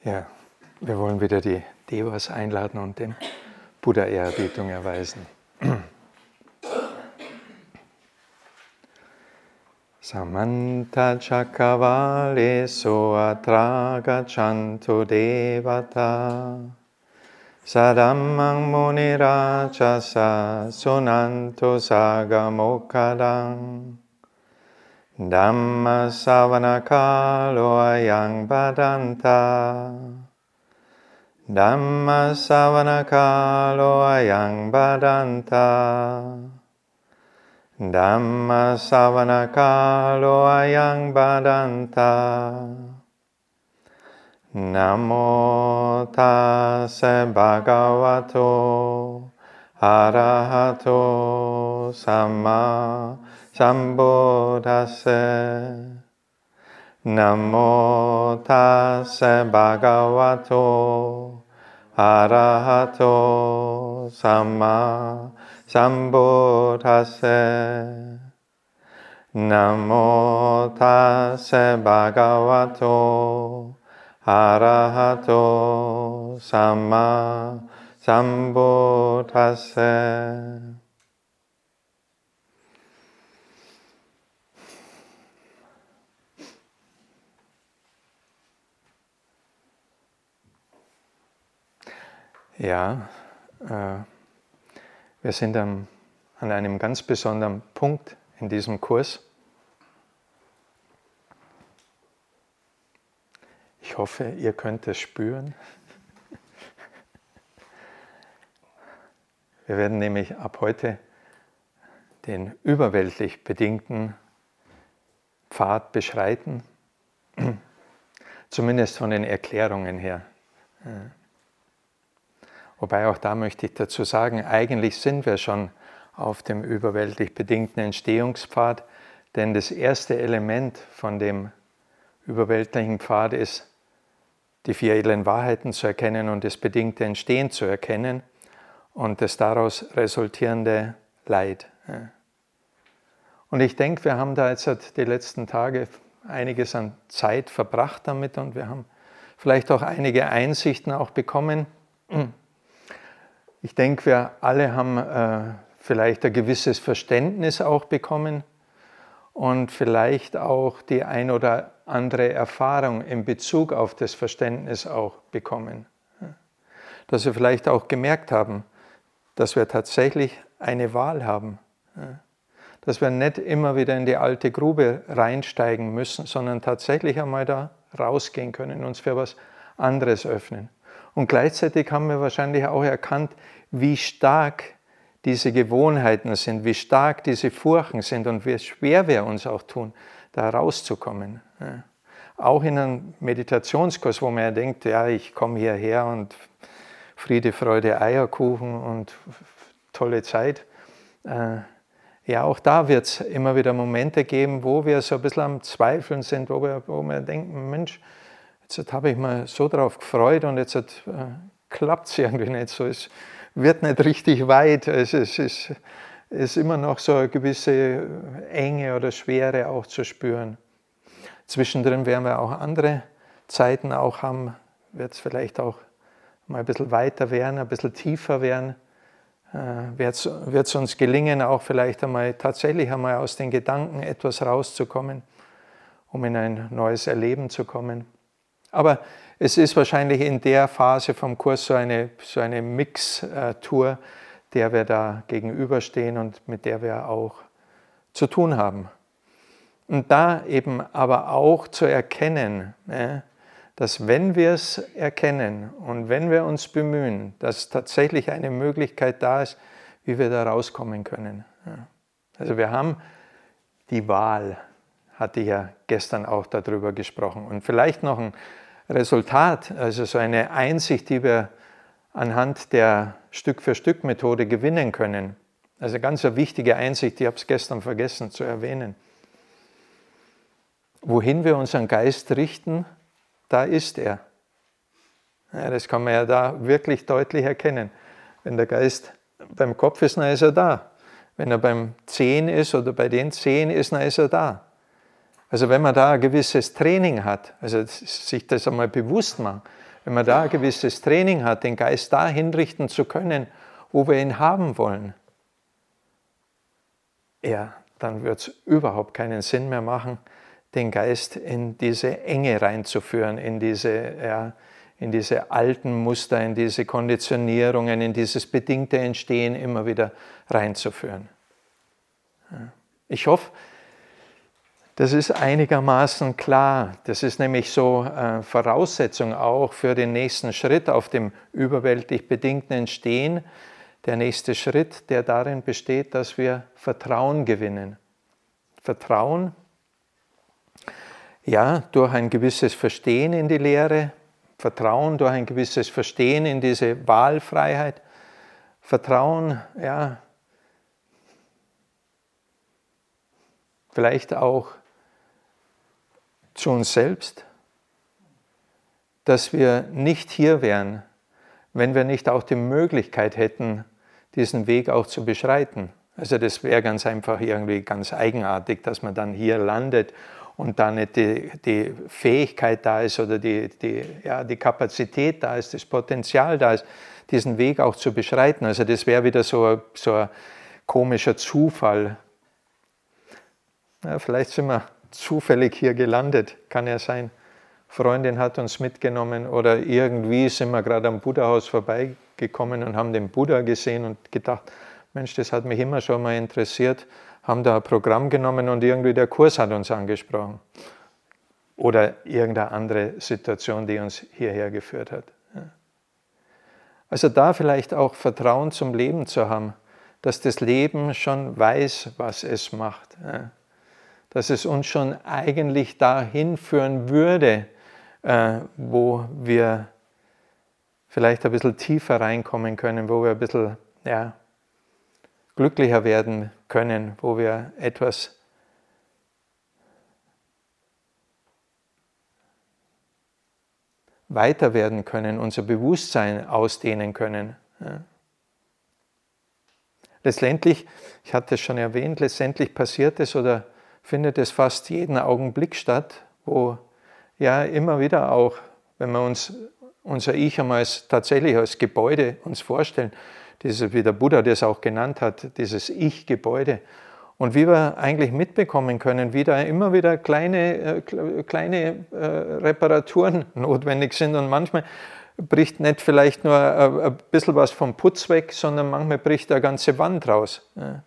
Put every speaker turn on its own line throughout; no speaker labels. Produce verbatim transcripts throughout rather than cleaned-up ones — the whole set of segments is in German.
Ja, wir wollen wieder die Devas einladen und dem Buddha Ehrerbietung erweisen. Samanta Chakavalesu atra gachantu devata Sadammang munirajasa sunantu sagamokadang Dhamma savanakalo ayang badanta Dhamma savanakalo ayang badanta Dhamma savanakalo ayang badanta Namo tassa bhagavato arahato samma sambuddhassa Namo tassa bhagavato arahato samma sambuddhassa Namo tassa bhagavato arahato samma sambuddhassa Ja, äh, wir sind am, an einem ganz besonderen Punkt in diesem Kurs. Ich hoffe, ihr könnt es spüren. Wir werden nämlich ab heute den überweltlich bedingten Pfad beschreiten, zumindest von den Erklärungen her. Wobei auch da möchte ich dazu sagen, eigentlich sind wir schon auf dem überweltlich bedingten Entstehungspfad, denn das erste Element von dem überweltlichen Pfad ist, die vier edlen Wahrheiten zu erkennen und das bedingte Entstehen zu erkennen und das daraus resultierende Leid. Und ich denke, wir haben da jetzt die letzten Tage einiges an Zeit verbracht damit und wir haben vielleicht auch einige Einsichten auch bekommen. Ich denke, wir alle haben äh, vielleicht ein gewisses Verständnis auch bekommen und vielleicht auch die ein oder andere Erfahrung in Bezug auf das Verständnis auch bekommen. Dass wir vielleicht auch gemerkt haben, dass wir tatsächlich eine Wahl haben. Dass wir nicht immer wieder in die alte Grube reinsteigen müssen, sondern tatsächlich einmal da rausgehen können, uns für was anderes öffnen. Und gleichzeitig haben wir wahrscheinlich auch erkannt, wie stark diese Gewohnheiten sind, wie stark diese Furchen sind und wie schwer wir uns auch tun, da rauszukommen. Ja. Auch in einem Meditationskurs, wo man ja denkt, ja, ich komme hierher und Friede, Freude, Eierkuchen und tolle Zeit. Ja, auch da wird es immer wieder Momente geben, wo wir so ein bisschen am Zweifeln sind, wo wir, wo wir denken, Mensch, jetzt habe ich mal so drauf gefreut und jetzt äh, klappt es irgendwie nicht so. Es wird nicht richtig weit. Es ist, es ist immer noch so eine gewisse Enge oder Schwere auch zu spüren. Zwischendrin werden wir auch andere Zeiten auch haben, wird es vielleicht auch mal ein bisschen weiter werden, ein bisschen tiefer werden. Äh, wird es uns gelingen, auch vielleicht einmal tatsächlich einmal aus den Gedanken etwas rauszukommen, um in ein neues Erleben zu kommen. Aber es ist wahrscheinlich in der Phase vom Kurs so eine, so eine Mix-Tour, der wir da gegenüberstehen und mit der wir auch zu tun haben. Und da eben aber auch zu erkennen, dass wenn wir es erkennen und wenn wir uns bemühen, dass tatsächlich eine Möglichkeit da ist, wie wir da rauskommen können. Also wir haben die Wahl, hatte ich ja gestern auch darüber gesprochen. Und vielleicht noch ein Resultat, also so eine Einsicht, die wir anhand der Stück-für-Stück-Methode gewinnen können. Also ganz eine wichtige Einsicht, ich habe es gestern vergessen zu erwähnen. Wohin wir unseren Geist richten, da ist er. Ja, das kann man ja da wirklich deutlich erkennen. Wenn der Geist beim Kopf ist, dann ist er da. Wenn er beim Zehen ist oder bei den Zehen ist, dann ist er da. Also wenn man da ein gewisses Training hat, also sich das einmal bewusst machen, wenn man da ein gewisses Training hat, den Geist dahin richten zu können, wo wir ihn haben wollen, ja, dann wird es überhaupt keinen Sinn mehr machen, den Geist in diese Enge reinzuführen, in diese, ja, in diese alten Muster, in diese Konditionierungen, in dieses bedingte Entstehen immer wieder reinzuführen. Ich hoffe, das ist einigermaßen klar. Das ist nämlich so äh, Voraussetzung auch für den nächsten Schritt auf dem überweltlich bedingten Entstehen. Der nächste Schritt, der darin besteht, dass wir Vertrauen gewinnen. Vertrauen, ja, durch ein gewisses Verstehen in die Lehre, Vertrauen durch ein gewisses Verstehen in diese Wahlfreiheit, Vertrauen, ja, vielleicht auch zu uns selbst, dass wir nicht hier wären, wenn wir nicht auch die Möglichkeit hätten, diesen Weg auch zu beschreiten. Also das wäre ganz einfach irgendwie ganz eigenartig, dass man dann hier landet und da nicht die, die Fähigkeit da ist oder die, die, ja, die Kapazität da ist, das Potenzial da ist, diesen Weg auch zu beschreiten. Also das wäre wieder so, so ein komischer Zufall. Ja, vielleicht sind wir zufällig hier gelandet, kann ja sein. Freundin hat uns mitgenommen oder irgendwie sind wir gerade am Buddha-Haus vorbeigekommen und haben den Buddha gesehen und gedacht, Mensch, das hat mich immer schon mal interessiert, haben da ein Programm genommen und irgendwie der Kurs hat uns angesprochen. Oder irgendeine andere Situation, die uns hierher geführt hat. Also da vielleicht auch Vertrauen zum Leben zu haben, dass das Leben schon weiß, was es macht. Dass es uns schon eigentlich dahin führen würde, wo wir vielleicht ein bisschen tiefer reinkommen können, wo wir ein bisschen ja, glücklicher werden können, wo wir etwas weiter werden können, unser Bewusstsein ausdehnen können. Ja. Letztendlich, ich hatte es schon erwähnt, letztendlich passiert es oder findet es fast jeden Augenblick statt, wo ja immer wieder auch, wenn wir uns unser Ich einmal als, tatsächlich als Gebäude uns vorstellen, dieses, wie der Buddha das auch genannt hat, dieses Ich-Gebäude, und wie wir eigentlich mitbekommen können, wie da immer wieder kleine, äh, kleine äh, Reparaturen notwendig sind und manchmal bricht nicht vielleicht nur äh, ein bisschen was vom Putz weg, sondern manchmal bricht eine ganze Wand raus. Ja.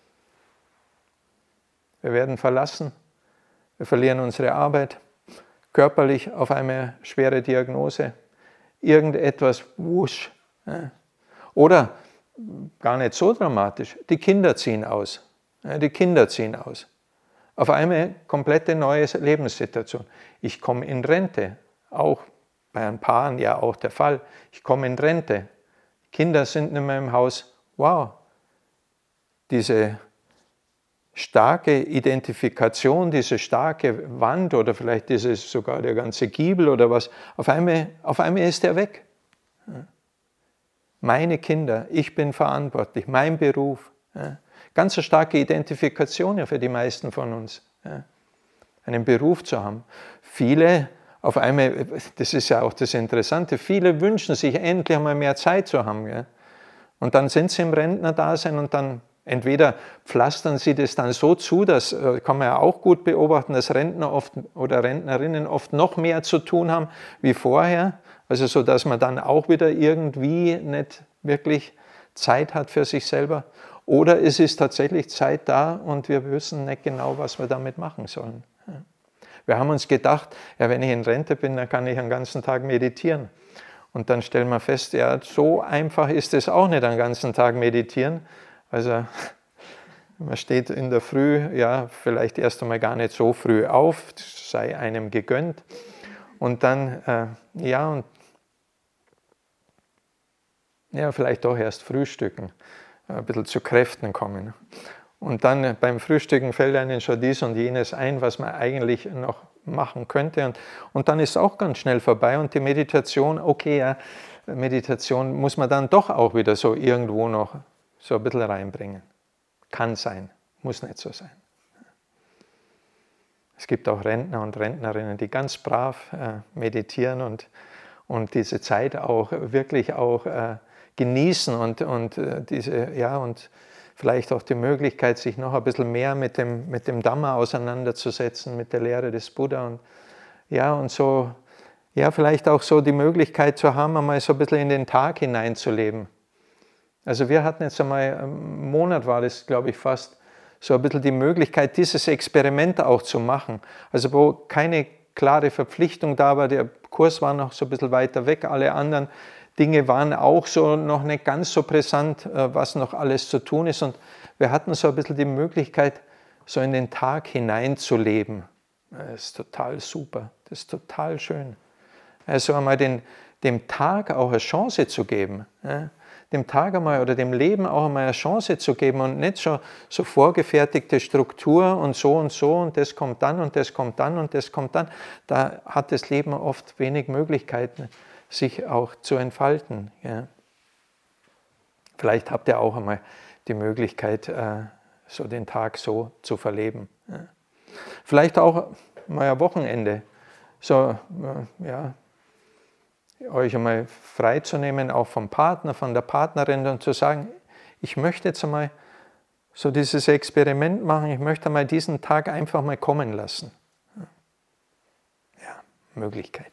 Wir werden verlassen, wir verlieren unsere Arbeit, körperlich auf eine schwere Diagnose, irgendetwas, wusch. Ja. Oder gar nicht so dramatisch, die Kinder ziehen aus. Ja, die Kinder ziehen aus. Auf eine komplette neue Lebenssituation. Ich komme in Rente, auch bei ein Paaren ja auch der Fall. Ich komme in Rente, Kinder sind nicht mehr im Haus. Wow, diese starke Identifikation, diese starke Wand oder vielleicht dieses sogar der ganze Giebel oder was, auf einmal, auf einmal ist er weg. Meine Kinder, ich bin verantwortlich, mein Beruf. Ganz eine starke Identifikation ja für die meisten von uns, einen Beruf zu haben. Viele, auf einmal, das ist ja auch das Interessante, viele wünschen sich endlich einmal mehr Zeit zu haben. Und dann sind sie im Rentnerdasein und dann entweder pflastern sie das dann so zu, das kann man ja auch gut beobachten, dass Rentner oft oder Rentnerinnen oft noch mehr zu tun haben wie vorher, also so, dass man dann auch wieder irgendwie nicht wirklich Zeit hat für sich selber. Oder es ist tatsächlich Zeit da und wir wissen nicht genau, was wir damit machen sollen. Wir haben uns gedacht, ja, wenn ich in Rente bin, dann kann ich den ganzen Tag meditieren. Und dann stellen wir fest, ja, so einfach ist es auch nicht, den ganzen Tag meditieren. Also man steht in der Früh, ja, vielleicht erst einmal gar nicht so früh auf, das sei einem gegönnt. Und dann, äh, ja, und ja, vielleicht doch erst frühstücken, ein bisschen zu Kräften kommen. Und dann beim Frühstücken fällt einem schon dies und jenes ein, was man eigentlich noch machen könnte. Und, und dann ist es auch ganz schnell vorbei und die Meditation, okay, ja, Meditation muss man dann doch auch wieder so irgendwo noch so ein bisschen reinbringen. Kann sein, muss nicht so sein. Es gibt auch Rentner und Rentnerinnen, die ganz brav äh, meditieren und, und diese Zeit auch wirklich auch äh, genießen und, und, äh, diese, ja, und vielleicht auch die Möglichkeit, sich noch ein bisschen mehr mit dem, mit dem Dhamma auseinanderzusetzen, mit der Lehre des Buddha. Und, ja, und so, ja, vielleicht auch so die Möglichkeit zu haben, einmal so ein bisschen in den Tag hineinzuleben. Also wir hatten jetzt einmal, einen Monat war das, glaube ich, fast, so ein bisschen die Möglichkeit, dieses Experiment auch zu machen. Also wo keine klare Verpflichtung da war, der Kurs war noch so ein bisschen weiter weg, alle anderen Dinge waren auch so noch nicht ganz so brisant, was noch alles zu tun ist. Und wir hatten so ein bisschen die Möglichkeit, so in den Tag hineinzuleben. Das ist total super, das ist total schön. Also einmal den, dem Tag auch eine Chance zu geben, ja? Dem Tag einmal oder dem Leben auch einmal eine Chance zu geben und nicht so, so vorgefertigte Struktur und so und so und das kommt dann und das kommt dann und das kommt dann. Da hat das Leben oft wenig Möglichkeiten, sich auch zu entfalten. Ja. Vielleicht habt ihr auch einmal die Möglichkeit, so den Tag so zu verleben. Ja. Vielleicht auch mal ein Wochenende, so, ja, euch einmal freizunehmen, auch vom Partner, von der Partnerin und zu sagen, ich möchte jetzt einmal so dieses Experiment machen, ich möchte einmal diesen Tag einfach mal kommen lassen. Ja, Möglichkeit.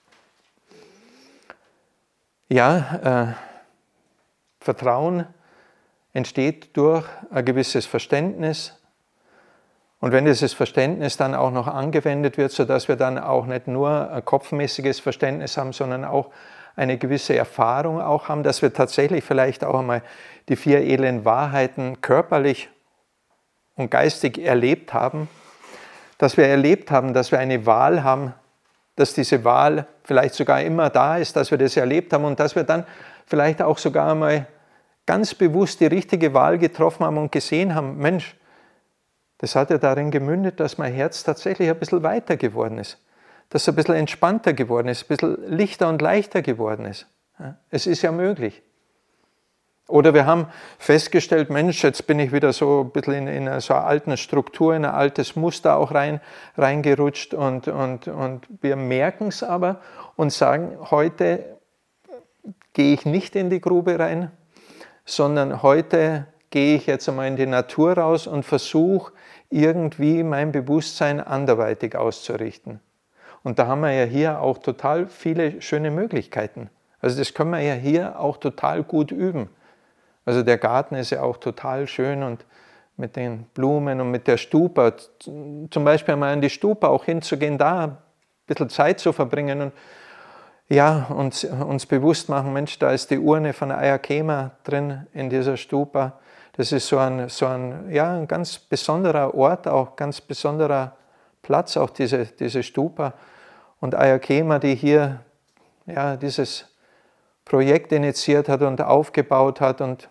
Ja, äh, Vertrauen entsteht durch ein gewisses Verständnis. Und wenn dieses Verständnis dann auch noch angewendet wird, sodass wir dann auch nicht nur ein kopfmäßiges Verständnis haben, sondern auch eine gewisse Erfahrung auch haben, dass wir tatsächlich vielleicht auch einmal die vier edlen Wahrheiten körperlich und geistig erlebt haben, dass wir erlebt haben, dass wir eine Wahl haben, dass diese Wahl vielleicht sogar immer da ist, dass wir das erlebt haben und dass wir dann vielleicht auch sogar einmal ganz bewusst die richtige Wahl getroffen haben und gesehen haben, Mensch, das hat ja darin gemündet, dass mein Herz tatsächlich ein bisschen weiter geworden ist, dass es ein bisschen entspannter geworden ist, ein bisschen lichter und leichter geworden ist. Es ist ja möglich. Oder wir haben festgestellt, Mensch, jetzt bin ich wieder so ein bisschen in, in so eine alte Struktur, in ein altes Muster auch rein, reingerutscht und, und, und wir merken es aber und sagen, heute gehe ich nicht in die Grube rein, sondern heute gehe ich jetzt einmal in die Natur raus und versuche irgendwie mein Bewusstsein anderweitig auszurichten. Und da haben wir ja hier auch total viele schöne Möglichkeiten. Also das können wir ja hier auch total gut üben. Also der Garten ist ja auch total schön und mit den Blumen und mit der Stupa, zum Beispiel einmal in die Stupa auch hinzugehen, da ein bisschen Zeit zu verbringen und ja, uns, uns bewusst machen, Mensch, da ist die Urne von Ayakema drin in dieser Stupa. Das ist so ein, so ein, ja, ein ganz besonderer Ort, auch ganz besonderer Platz, auch diese, diese Stupa. Und Ayakema, die hier ja, dieses Projekt initiiert hat und aufgebaut hat und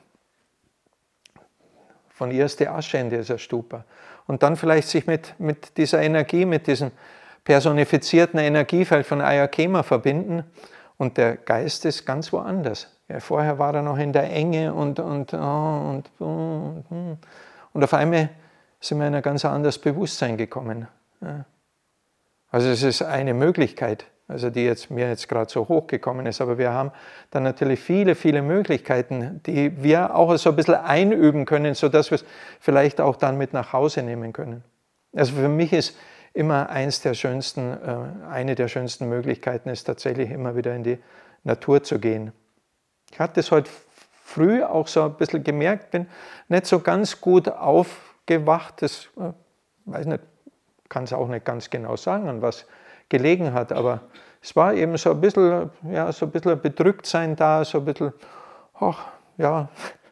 von ihr ist die Asche in dieser Stupa. Und dann vielleicht sich mit, mit dieser Energie, mit diesem personifizierten Energiefeld von Ayakema verbinden und der Geist ist ganz woanders. Ja, vorher war er noch in der Enge und, und, und, und, und, und auf einmal sind wir in ein ganz anderes Bewusstsein gekommen. Ja. Also es ist eine Möglichkeit, also die jetzt, mir jetzt gerade so hochgekommen ist, aber wir haben dann natürlich viele, viele Möglichkeiten, die wir auch so ein bisschen einüben können, sodass wir es vielleicht auch dann mit nach Hause nehmen können. Also für mich ist immer eins der schönsten, eine der schönsten Möglichkeiten ist tatsächlich immer wieder in die Natur zu gehen. Ich hatte es heute früh auch so ein bisschen gemerkt, bin nicht so ganz gut aufgewacht, das weiß nicht, kann es auch nicht ganz genau sagen, an was gelegen hat, aber es war eben so ein bisschen, ja, so ein bisschen Bedrücktsein da, so ein bisschen, ach, ja,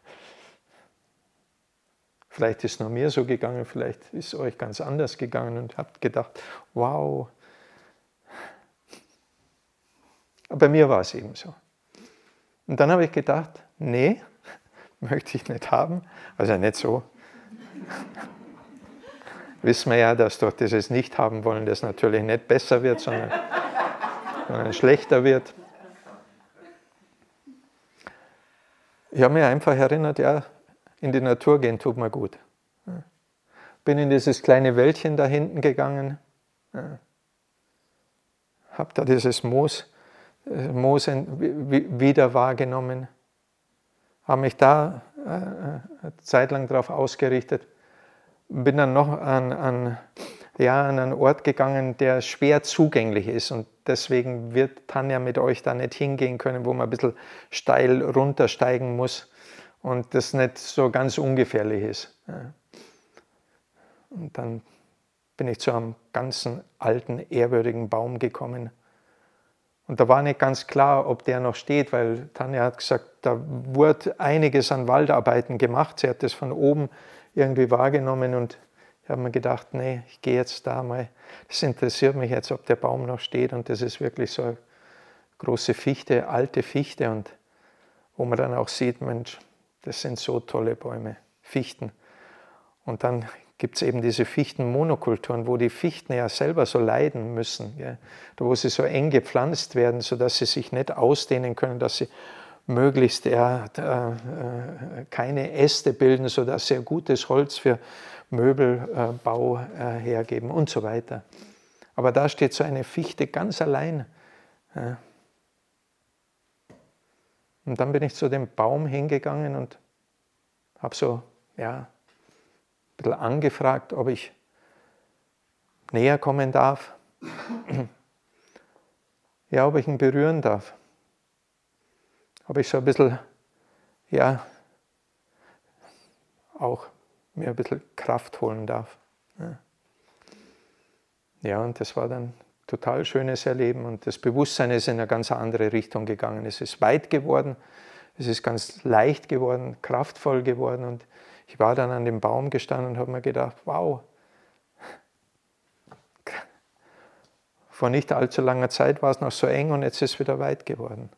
vielleicht ist es nur mir so gegangen, vielleicht ist es euch ganz anders gegangen und habt gedacht, wow. Aber bei mir war es eben so. Und dann habe ich gedacht, nee, möchte ich nicht haben, also nicht so. Wissen wir ja, dass durch dieses Nicht-Haben-Wollen das natürlich nicht besser wird, sondern, sondern schlechter wird. Ich habe mich einfach erinnert, ja, in die Natur gehen tut mir gut. Bin in dieses kleine Wäldchen da hinten gegangen, habe da dieses Moos, Mose wieder wahrgenommen, habe mich da eine Zeit lang darauf ausgerichtet, bin dann noch an, an, ja, an einen Ort gegangen, der schwer zugänglich ist und deswegen wird Tanja mit euch da nicht hingehen können, wo man ein bisschen steil runtersteigen muss und das nicht so ganz ungefährlich ist. Und dann bin ich zu einem ganzen alten, ehrwürdigen Baum gekommen. Und da war nicht ganz klar, ob der noch steht, weil Tanja hat gesagt, da wurde einiges an Waldarbeiten gemacht. Sie hat das von oben irgendwie wahrgenommen und ich habe mir gedacht, nee, ich gehe jetzt da mal. Das interessiert mich jetzt, ob der Baum noch steht. Und das ist wirklich so eine große Fichte, alte Fichte. Und wo man dann auch sieht, Mensch, das sind so tolle Bäume, Fichten. Und dann gibt es eben diese Fichtenmonokulturen, wo die Fichten ja selber so leiden müssen, gell? Da wo sie so eng gepflanzt werden, sodass sie sich nicht ausdehnen können, dass sie möglichst ja, äh, äh, keine Äste bilden, sodass sie ein gutes Holz für Möbelbau äh, hergeben und so weiter. Aber da steht so eine Fichte ganz allein. Ja. Und dann bin ich zu dem Baum hingegangen und habe so, ja, ein bisschen angefragt, ob ich näher kommen darf. Ja, ob ich ihn berühren darf. Ob ich so ein bisschen, ja, auch mir ein bisschen Kraft holen darf. Ja, ja, und das war dann ein total schönes Erleben und das Bewusstsein ist in eine ganz andere Richtung gegangen. Es ist weit geworden, es ist ganz leicht geworden, kraftvoll geworden und ich war dann an dem Baum gestanden und habe mir gedacht, wow, vor nicht allzu langer Zeit war es noch so eng und jetzt ist es wieder weit geworden.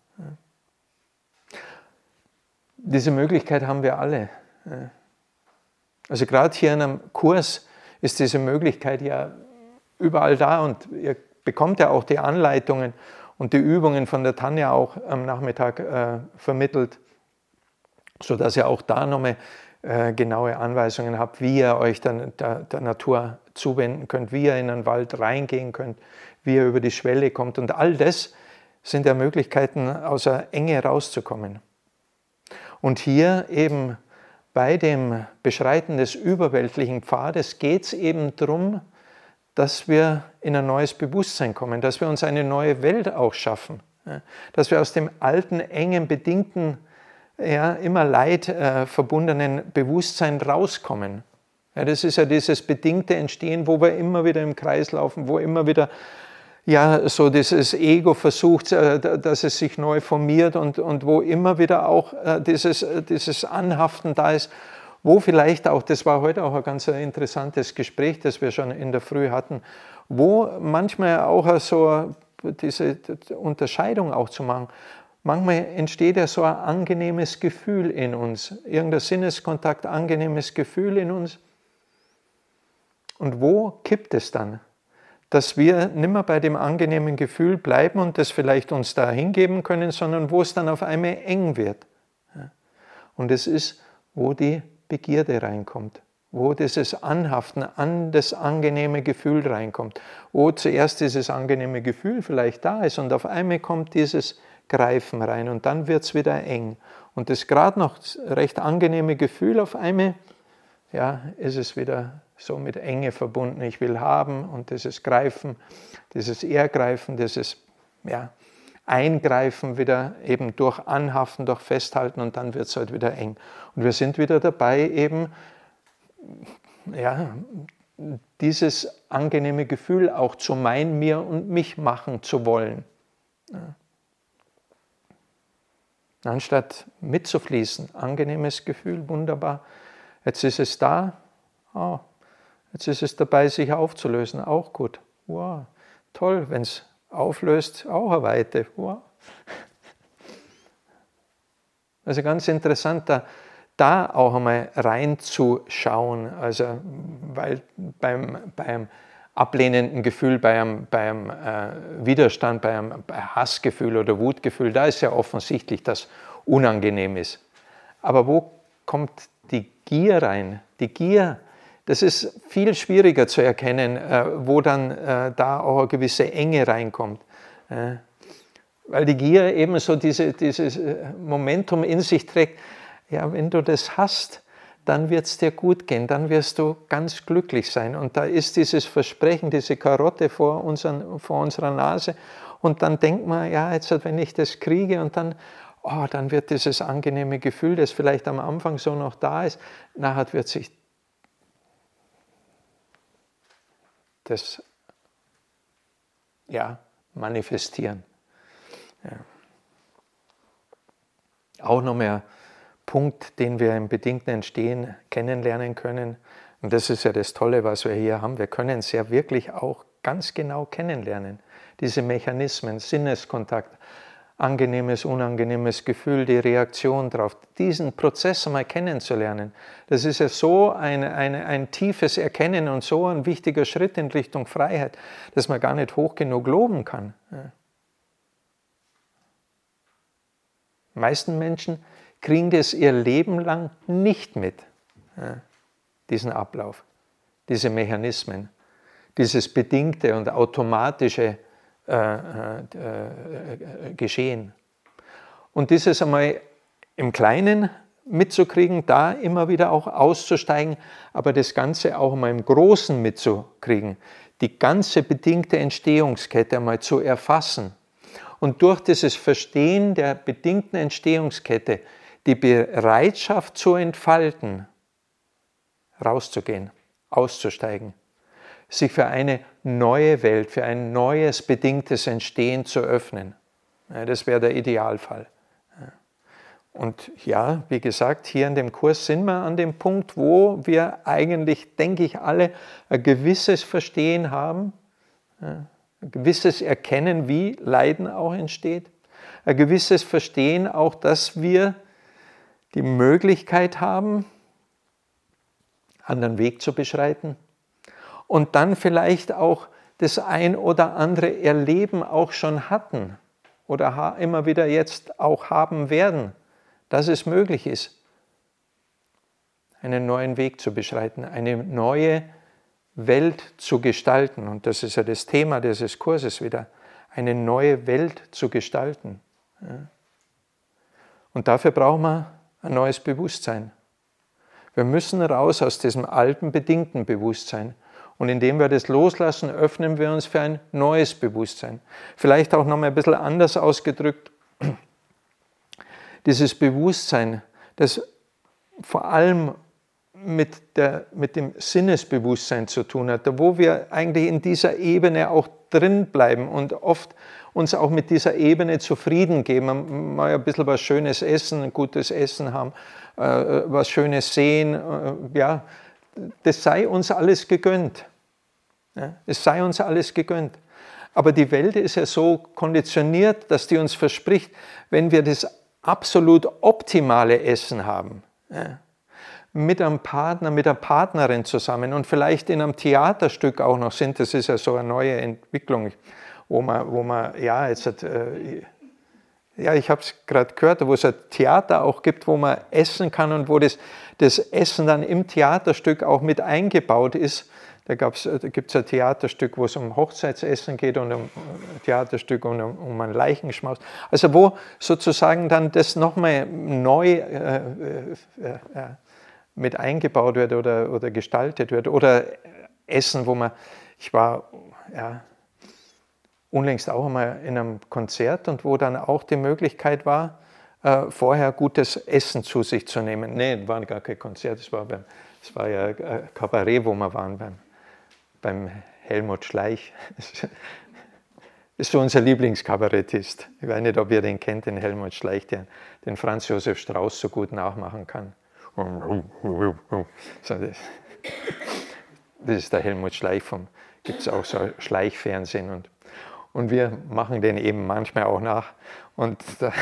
Diese Möglichkeit haben wir alle. Also gerade hier in einem Kurs ist diese Möglichkeit ja überall da und ihr bekommt ja auch die Anleitungen und die Übungen von der Tanja auch am Nachmittag äh, vermittelt, sodass ihr auch da nochmal äh, genaue Anweisungen habt, wie ihr euch dann der, der Natur zuwenden könnt, wie ihr in den Wald reingehen könnt, wie ihr über die Schwelle kommt. Und all das sind ja Möglichkeiten, aus der Enge rauszukommen. Und hier eben bei dem Beschreiten des überweltlichen Pfades geht es eben darum, dass wir in ein neues Bewusstsein kommen, dass wir uns eine neue Welt auch schaffen, dass wir aus dem alten, engen, bedingten, ja, immer Leid äh, verbundenen Bewusstsein rauskommen. Ja, das ist ja dieses bedingte Entstehen, wo wir immer wieder im Kreis laufen, wo immer wieder ja, so dieses Ego versucht, äh, dass es sich neu formiert und, und wo immer wieder auch äh, dieses, dieses Anhaften da ist, wo vielleicht auch, das war heute auch ein ganz interessantes Gespräch, das wir schon in der Früh hatten, wo manchmal auch so diese Unterscheidung auch zu machen, manchmal entsteht ja so ein angenehmes Gefühl in uns, irgendein Sinneskontakt, angenehmes Gefühl in uns. Und wo kippt es dann? Dass wir nicht mehr bei dem angenehmen Gefühl bleiben und das vielleicht uns da hingeben können, sondern wo es dann auf einmal eng wird. Und es ist, wo die Begierde reinkommt, wo dieses Anhaften an das angenehme Gefühl reinkommt, wo zuerst dieses angenehme Gefühl vielleicht da ist und auf einmal kommt dieses Greifen rein und dann wird es wieder eng. Und das gerade noch recht angenehme Gefühl, auf einmal ja, ist es wieder so mit Enge verbunden. Ich will haben und dieses Greifen, dieses Ergreifen, dieses ja, Eingreifen wieder eben durch Anhaften, durch Festhalten und dann wird es halt wieder eng. Und wir sind wieder dabei, eben ja, dieses angenehme Gefühl auch zu mein, mir und mich machen zu wollen. Ja. Anstatt mitzufließen, angenehmes Gefühl, wunderbar. Jetzt ist es da, oh, jetzt ist es dabei, sich aufzulösen, auch gut. Wow, toll, wenn es auflöst, auch eine Weite. Wow. Also ganz interessant, da, da auch einmal reinzuschauen, also weil beim, beim ablehnenden Gefühl, bei einem, bei einem äh, Widerstand, bei einem Hassgefühl oder Wutgefühl, da ist ja offensichtlich, dass unangenehm ist. Aber wo kommt die Gier rein? Die Gier, das ist viel schwieriger zu erkennen, äh, wo dann äh, da auch eine gewisse Enge reinkommt. Äh, weil die Gier eben so diese, dieses Momentum in sich trägt, ja, wenn du das hast, dann wird es dir gut gehen, dann wirst du ganz glücklich sein. Und da ist dieses Versprechen, diese Karotte vor, unseren, vor unserer Nase. Und dann denkt man, ja, jetzt, wenn ich das kriege und dann, oh, dann wird dieses angenehme Gefühl, das vielleicht am Anfang so noch da ist, nachher wird sich das ja, manifestieren. Ja. Auch noch mehr Punkt, den wir im bedingten Entstehen kennenlernen können. Und das ist ja das Tolle, was wir hier haben. Wir können es ja wirklich auch ganz genau kennenlernen. Diese Mechanismen, Sinneskontakt, angenehmes, unangenehmes Gefühl, die Reaktion darauf, diesen Prozess einmal kennenzulernen. Das ist ja so ein, ein, ein tiefes Erkennen und so ein wichtiger Schritt in Richtung Freiheit, dass man gar nicht hoch genug loben kann. Ja. Die meisten Menschen kriegen das ihr Leben lang nicht mit, ja, diesen Ablauf, diese Mechanismen, dieses bedingte und automatische äh, äh, äh, Geschehen. Und dieses einmal im Kleinen mitzukriegen, da immer wieder auch auszusteigen, aber das Ganze auch einmal im Großen mitzukriegen, die ganze bedingte Entstehungskette einmal zu erfassen und durch dieses Verstehen der bedingten Entstehungskette die Bereitschaft zu entfalten, rauszugehen, auszusteigen, sich für eine neue Welt, für ein neues bedingtes Entstehen zu öffnen. Ja, das wäre der Idealfall. Und ja, wie gesagt, hier in dem Kurs sind wir an dem Punkt, wo wir eigentlich, denke ich, alle ein gewisses Verstehen haben, ja, ein gewisses Erkennen, wie Leiden auch entsteht, ein gewisses Verstehen auch, dass wir die Möglichkeit haben, einen anderen Weg zu beschreiten und dann vielleicht auch das ein oder andere Erleben auch schon hatten oder immer wieder jetzt auch haben werden, dass es möglich ist, einen neuen Weg zu beschreiten, eine neue Welt zu gestalten. Und das ist ja das Thema dieses Kurses wieder, eine neue Welt zu gestalten. Und dafür brauchen wir ein neues Bewusstsein. Wir müssen raus aus diesem alten, bedingten Bewusstsein. Und indem wir das loslassen, öffnen wir uns für ein neues Bewusstsein. Vielleicht auch noch mal ein bisschen anders ausgedrückt. Dieses Bewusstsein, das vor allem mit, der, mit dem Sinnesbewusstsein zu tun hat, wo wir eigentlich in dieser Ebene auch drin bleiben und oft uns auch mit dieser Ebene zufrieden geben, mal ein bisschen was Schönes essen, ein gutes Essen haben, äh, was Schönes sehen, äh, ja, das sei uns alles gegönnt. Ja, es sei uns alles gegönnt. Aber die Welt ist ja so konditioniert, dass die uns verspricht, wenn wir das absolut optimale Essen haben, ja, mit einem Partner, mit einer Partnerin zusammen und vielleicht in einem Theaterstück auch noch sind, das ist ja so eine neue Entwicklung, wo man, wo man ja, jetzt hat, äh, ja, ich habe es gerade gehört, wo es ein Theater auch gibt, wo man essen kann und wo das, das Essen dann im Theaterstück auch mit eingebaut ist. Da, da gibt es ein Theaterstück, wo es um Hochzeitsessen geht und um ein Theaterstück und um, um einen Leichenschmaus. Also wo sozusagen dann das nochmal neu äh, äh, äh, mit eingebaut wird oder, oder gestaltet wird. Oder Essen, wo man, ich war ja, unlängst auch einmal in einem Konzert und wo dann auch die Möglichkeit war, äh, vorher gutes Essen zu sich zu nehmen. Nee, es war gar kein Konzert, es war, beim, es war ja ein Kabarett, wo wir waren, beim, beim Helmut Schleich. Das ist so unser Lieblingskabarettist. Ich weiß nicht, ob ihr den kennt, den Helmut Schleich, der den Franz Josef Strauß so gut nachmachen kann. Das ist der Helmut Schleich, vom gibt es auch so Schleichfernsehen und, und wir machen den eben manchmal auch nach. Und da,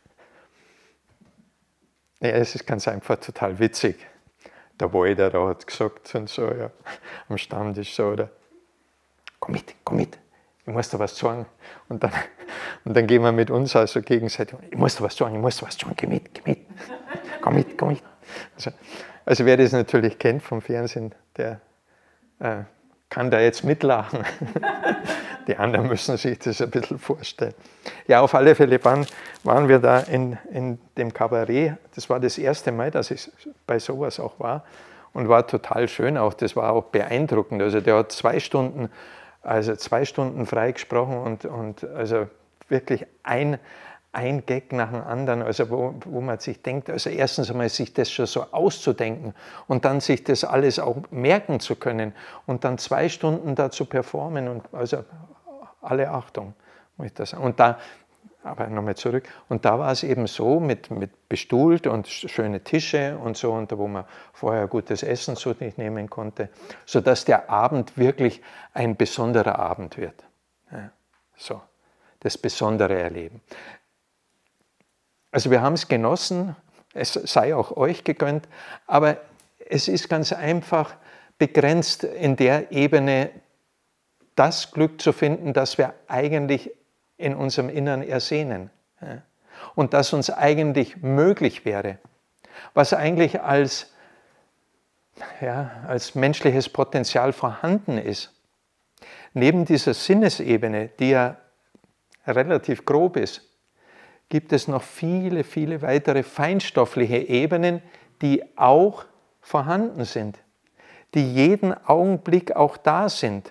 ja, es ist ganz einfach total witzig. Der Walder da hat gesagt und so, ja, am Stammtisch so, oder komm mit, komm mit, ich muss dir was sagen. Und dann, und dann gehen wir mit uns also gegenseitig, ich muss dir was sagen, ich muss dir was sagen, geh mit, geh mit, komm mit, komm mit. Also, also wer das natürlich kennt vom Fernsehen, der äh, kann da jetzt mitlachen. Die anderen müssen sich das ein bisschen vorstellen. Ja, auf alle Fälle waren, waren wir da in, in dem Kabarett. Das war das erste Mal, dass ich bei sowas auch war und war total schön auch. Das war auch beeindruckend. Also der hat zwei Stunden, also zwei Stunden frei gesprochen und, und also wirklich ein, ein Gag nach dem anderen, also wo, wo man sich denkt, also erstens einmal sich das schon so auszudenken und dann sich das alles auch merken zu können und dann zwei Stunden da zu performen und also alle Achtung, muss ich das sagen. Und da, aber nochmal zurück, und da war es eben so mit, mit bestuhlt und schöne Tische und so, und da wo man vorher gutes Essen zu sich nehmen konnte, sodass der Abend wirklich ein besonderer Abend wird. Ja, so, das besondere Erleben. Also wir haben es genossen, es sei auch euch gegönnt, aber es ist ganz einfach begrenzt in der Ebene, das Glück zu finden, das wir eigentlich in unserem Innern ersehnen und das uns eigentlich möglich wäre, was eigentlich als, ja, als menschliches Potenzial vorhanden ist. Neben dieser Sinnesebene, die ja relativ grob ist, gibt es noch viele, viele weitere feinstoffliche Ebenen, die auch vorhanden sind, die jeden Augenblick auch da sind.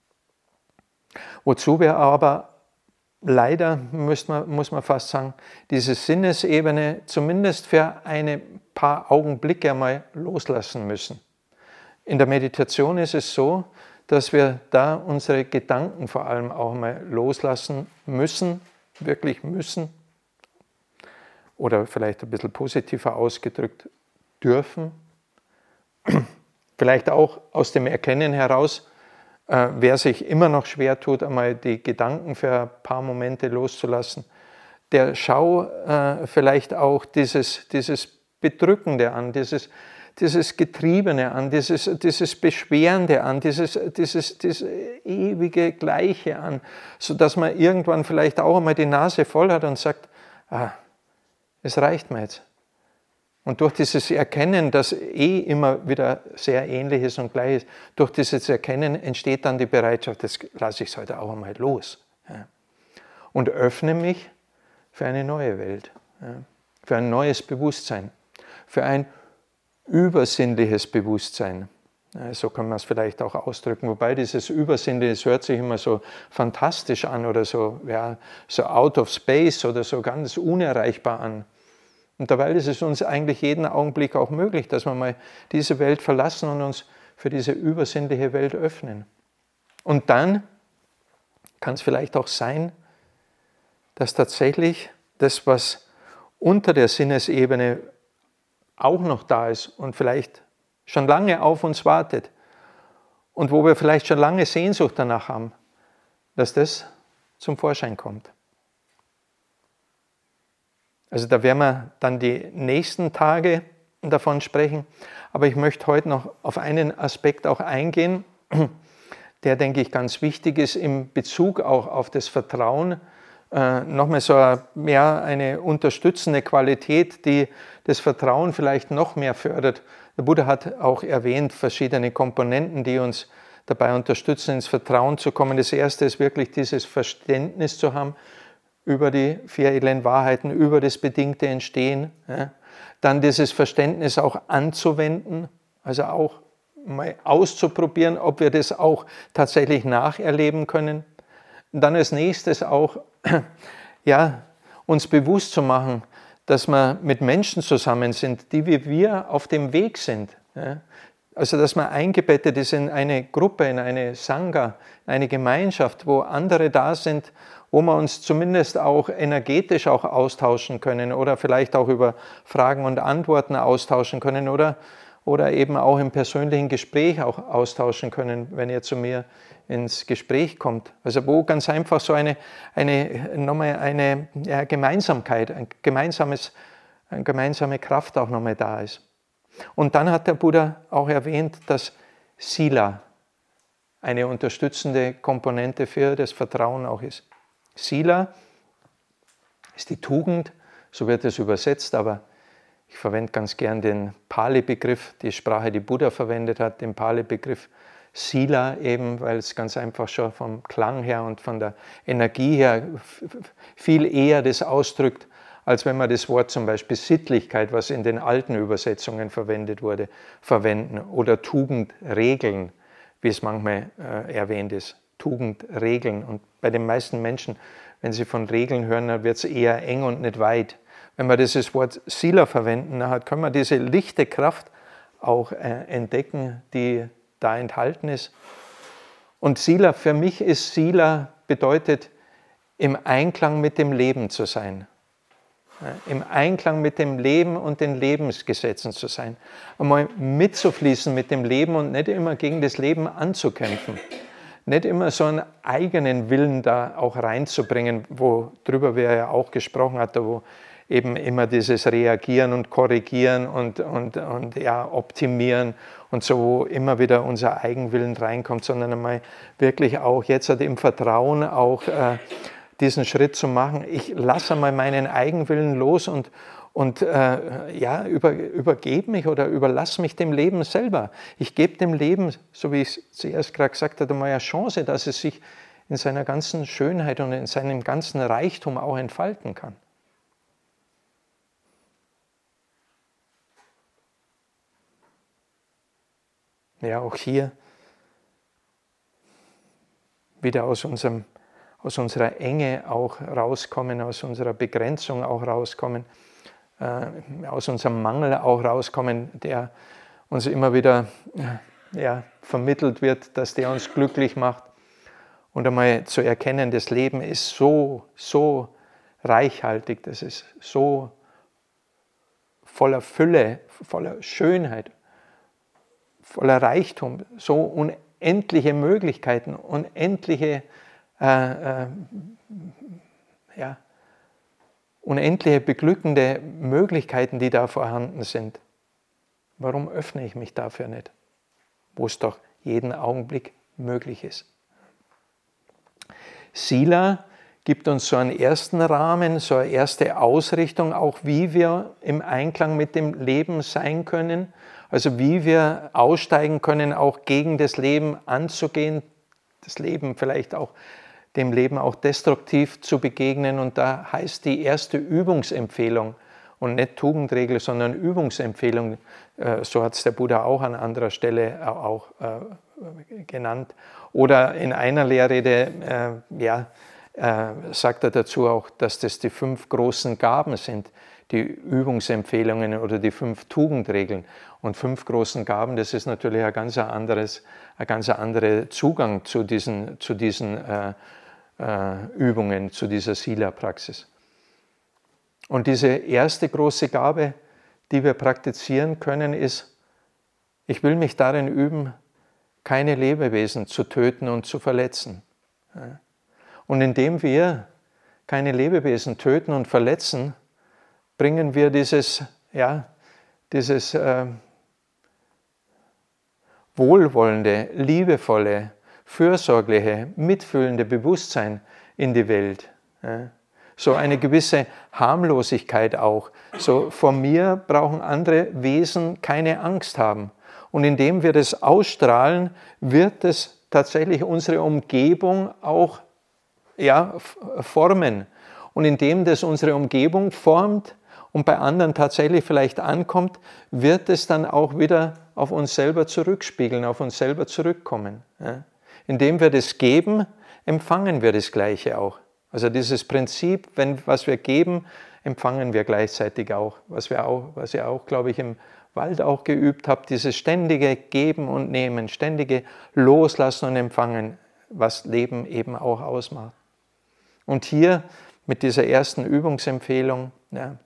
Wozu wir aber leider, muss man, muss man fast sagen, diese Sinnesebene zumindest für ein paar Augenblicke einmal loslassen müssen. In der Meditation ist es so, dass wir da unsere Gedanken vor allem auch mal loslassen müssen, wirklich müssen, oder vielleicht ein bisschen positiver ausgedrückt dürfen. Vielleicht auch aus dem Erkennen heraus, äh, wer sich immer noch schwer tut, einmal die Gedanken für ein paar Momente loszulassen, der schau äh, vielleicht auch dieses, dieses Bedrückende an, dieses, dieses Getriebene an, dieses, dieses Beschwerende an, dieses, dieses, dieses ewige Gleiche an, sodass man irgendwann vielleicht auch einmal die Nase voll hat und sagt, ah, es reicht mir jetzt. Und durch dieses Erkennen, das eh immer wieder sehr ähnlich ist und gleich ist, durch dieses Erkennen entsteht dann die Bereitschaft, das lasse ich heute auch einmal los. Ja. Und öffne mich für eine neue Welt, ja. Für ein neues Bewusstsein, für ein übersinnliches Bewusstsein. Ja, so kann man es vielleicht auch ausdrücken, wobei dieses Übersinnliche, das hört sich immer so fantastisch an oder so, ja, so out of space oder so ganz unerreichbar an. Und dabei ist es uns eigentlich jeden Augenblick auch möglich, dass wir mal diese Welt verlassen und uns für diese übersinnliche Welt öffnen. Und dann kann es vielleicht auch sein, dass tatsächlich das, was unter der Sinnesebene auch noch da ist und vielleicht schon lange auf uns wartet und wo wir vielleicht schon lange Sehnsucht danach haben, dass das zum Vorschein kommt. Also da werden wir dann die nächsten Tage davon sprechen, aber ich möchte heute noch auf einen Aspekt auch eingehen, der, denke ich, ganz wichtig ist in Bezug auch auf das Vertrauen, äh, nochmal so eine, ja, eine unterstützende Qualität, die das Vertrauen vielleicht noch mehr fördert. Der Buddha hat auch erwähnt, verschiedene Komponenten, die uns dabei unterstützen, ins Vertrauen zu kommen. Das erste ist wirklich dieses Verständnis zu haben über die vier edlen Wahrheiten, über das bedingte Entstehen. Ja. Dann dieses Verständnis auch anzuwenden, also auch mal auszuprobieren, ob wir das auch tatsächlich nacherleben können. Und dann als nächstes auch, ja, uns bewusst zu machen, dass wir mit Menschen zusammen sind, die wie wir auf dem Weg sind. Ja. Also dass man eingebettet ist in eine Gruppe, in eine Sangha, in eine Gemeinschaft, wo andere da sind, wo wir uns zumindest auch energetisch auch austauschen können oder vielleicht auch über Fragen und Antworten austauschen können oder, oder eben auch im persönlichen Gespräch auch austauschen können, wenn ihr zu mir ins Gespräch kommt. Also wo ganz einfach so eine, eine, nochmal eine ja, Gemeinsamkeit, ein gemeinsames, eine gemeinsame Kraft auch nochmal da ist. Und dann hat der Buddha auch erwähnt, dass Sila eine unterstützende Komponente für das Vertrauen auch ist. Sila ist die Tugend, so wird es übersetzt, aber ich verwende ganz gern den Pali-Begriff, die Sprache, die Buddha verwendet hat, den Pali-Begriff Sila eben, weil es ganz einfach schon vom Klang her und von der Energie her viel eher das ausdrückt, als wenn wir das Wort zum Beispiel Sittlichkeit, was in den alten Übersetzungen verwendet wurde, verwenden oder Tugendregeln, wie es manchmal äh, erwähnt ist. Tugendregeln. Und bei den meisten Menschen, wenn sie von Regeln hören, dann wird es eher eng und nicht weit. Wenn wir dieses Wort Sila verwenden, dann können wir diese lichte Kraft auch äh, entdecken, die da enthalten ist. Und Sila, für mich ist Sila, bedeutet, im Einklang mit dem Leben zu sein. Ja, im Einklang mit dem Leben und den Lebensgesetzen zu sein. Einmal mitzufließen mit dem Leben und nicht immer gegen das Leben anzukämpfen. Nicht immer so einen eigenen Willen da auch reinzubringen, worüber wir ja auch gesprochen hatten, wo eben immer dieses Reagieren und Korrigieren und, und, und ja, Optimieren und so, wo immer wieder unser Eigenwillen reinkommt, sondern einmal wirklich auch jetzt halt im Vertrauen auch äh, diesen Schritt zu machen. Ich lasse einmal meinen Eigenwillen los und, und äh, ja, über, übergebe mich oder überlasse mich dem Leben selber. Ich gebe dem Leben, so wie ich es zuerst gerade gesagt habe, mal eine Chance, dass es sich in seiner ganzen Schönheit und in seinem ganzen Reichtum auch entfalten kann. Ja, auch hier wieder aus, unserem, aus unserer Enge auch rauskommen, aus unserer Begrenzung auch rauskommen, äh, aus unserem Mangel auch rauskommen, der uns immer wieder ja, vermittelt wird, dass der uns glücklich macht. Und einmal zu erkennen, das Leben ist so, so reichhaltig, das ist so voller Fülle, voller Schönheit, voller Reichtum, so unendliche Möglichkeiten, unendliche, äh, äh, ja, unendliche beglückende Möglichkeiten, die da vorhanden sind. Warum öffne ich mich dafür nicht, wo es doch jeden Augenblick möglich ist? Sila gibt uns so einen ersten Rahmen, so eine erste Ausrichtung, auch wie wir im Einklang mit dem Leben sein können. Also wie wir aussteigen können, auch gegen das Leben anzugehen, das Leben vielleicht auch, dem Leben auch destruktiv zu begegnen. Und da heißt die erste Übungsempfehlung, und nicht Tugendregel, sondern Übungsempfehlung, so hat es der Buddha auch an anderer Stelle auch genannt. Oder in einer Lehrrede ja, sagt er dazu auch, dass das die fünf großen Gaben sind, die Übungsempfehlungen oder die fünf Tugendregeln. Und fünf großen Gaben, das ist natürlich ein ganz anderes, ein ganz anderer Zugang zu diesen, zu diesen äh, äh, Übungen, zu dieser Sila-Praxis. Und diese erste große Gabe, die wir praktizieren können, ist, ich will mich darin üben, keine Lebewesen zu töten und zu verletzen. Und indem wir keine Lebewesen töten und verletzen, bringen wir dieses, ja, dieses äh, wohlwollende, liebevolle, fürsorgliche, mitfühlende Bewusstsein in die Welt. Ja. So eine gewisse Harmlosigkeit auch. So vor mir brauchen andere Wesen keine Angst haben. Und indem wir das ausstrahlen, wird es tatsächlich unsere Umgebung auch ja, formen. Und indem das unsere Umgebung formt und bei anderen tatsächlich vielleicht ankommt, wird es dann auch wieder auf uns selber zurückspiegeln, auf uns selber zurückkommen. Ja. Indem wir das geben, empfangen wir das Gleiche auch. Also dieses Prinzip, wenn, was wir geben, empfangen wir gleichzeitig auch. Was, wir auch. was ihr auch, glaube ich, im Wald auch geübt habt, dieses ständige Geben und Nehmen, ständige Loslassen und Empfangen, was Leben eben auch ausmacht. Und hier mit dieser ersten Übungsempfehlung, ja,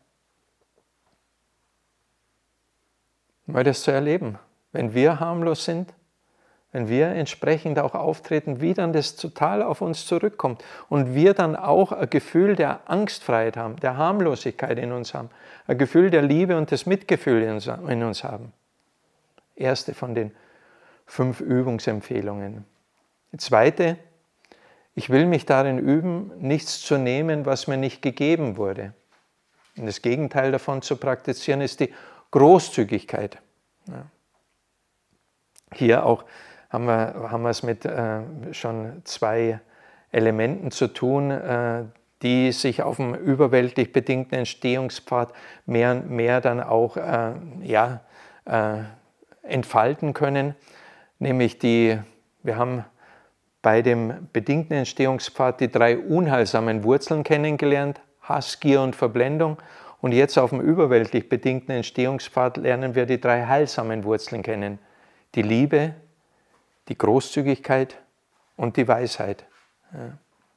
mal das zu erleben. Wenn wir harmlos sind, wenn wir entsprechend auch auftreten, wie dann das total auf uns zurückkommt und wir dann auch ein Gefühl der Angstfreiheit haben, der Harmlosigkeit in uns haben, ein Gefühl der Liebe und des Mitgefühls in uns haben. Erste von den fünf Übungsempfehlungen. Die zweite, ich will mich darin üben, nichts zu nehmen, was mir nicht gegeben wurde. Und das Gegenteil davon zu praktizieren ist die Großzügigkeit. Ja. Hier auch haben wir, haben wir es mit äh, schon zwei Elementen zu tun, äh, die sich auf dem überweltlich bedingten Entstehungspfad mehr und mehr dann auch äh, ja, äh, entfalten können. Nämlich die, wir haben bei dem bedingten Entstehungspfad die drei unheilsamen Wurzeln kennengelernt, Hass, Gier und Verblendung. Und jetzt auf dem überweltlich bedingten Entstehungspfad lernen wir die drei heilsamen Wurzeln kennen. Die Liebe, die Großzügigkeit und die Weisheit. Ja.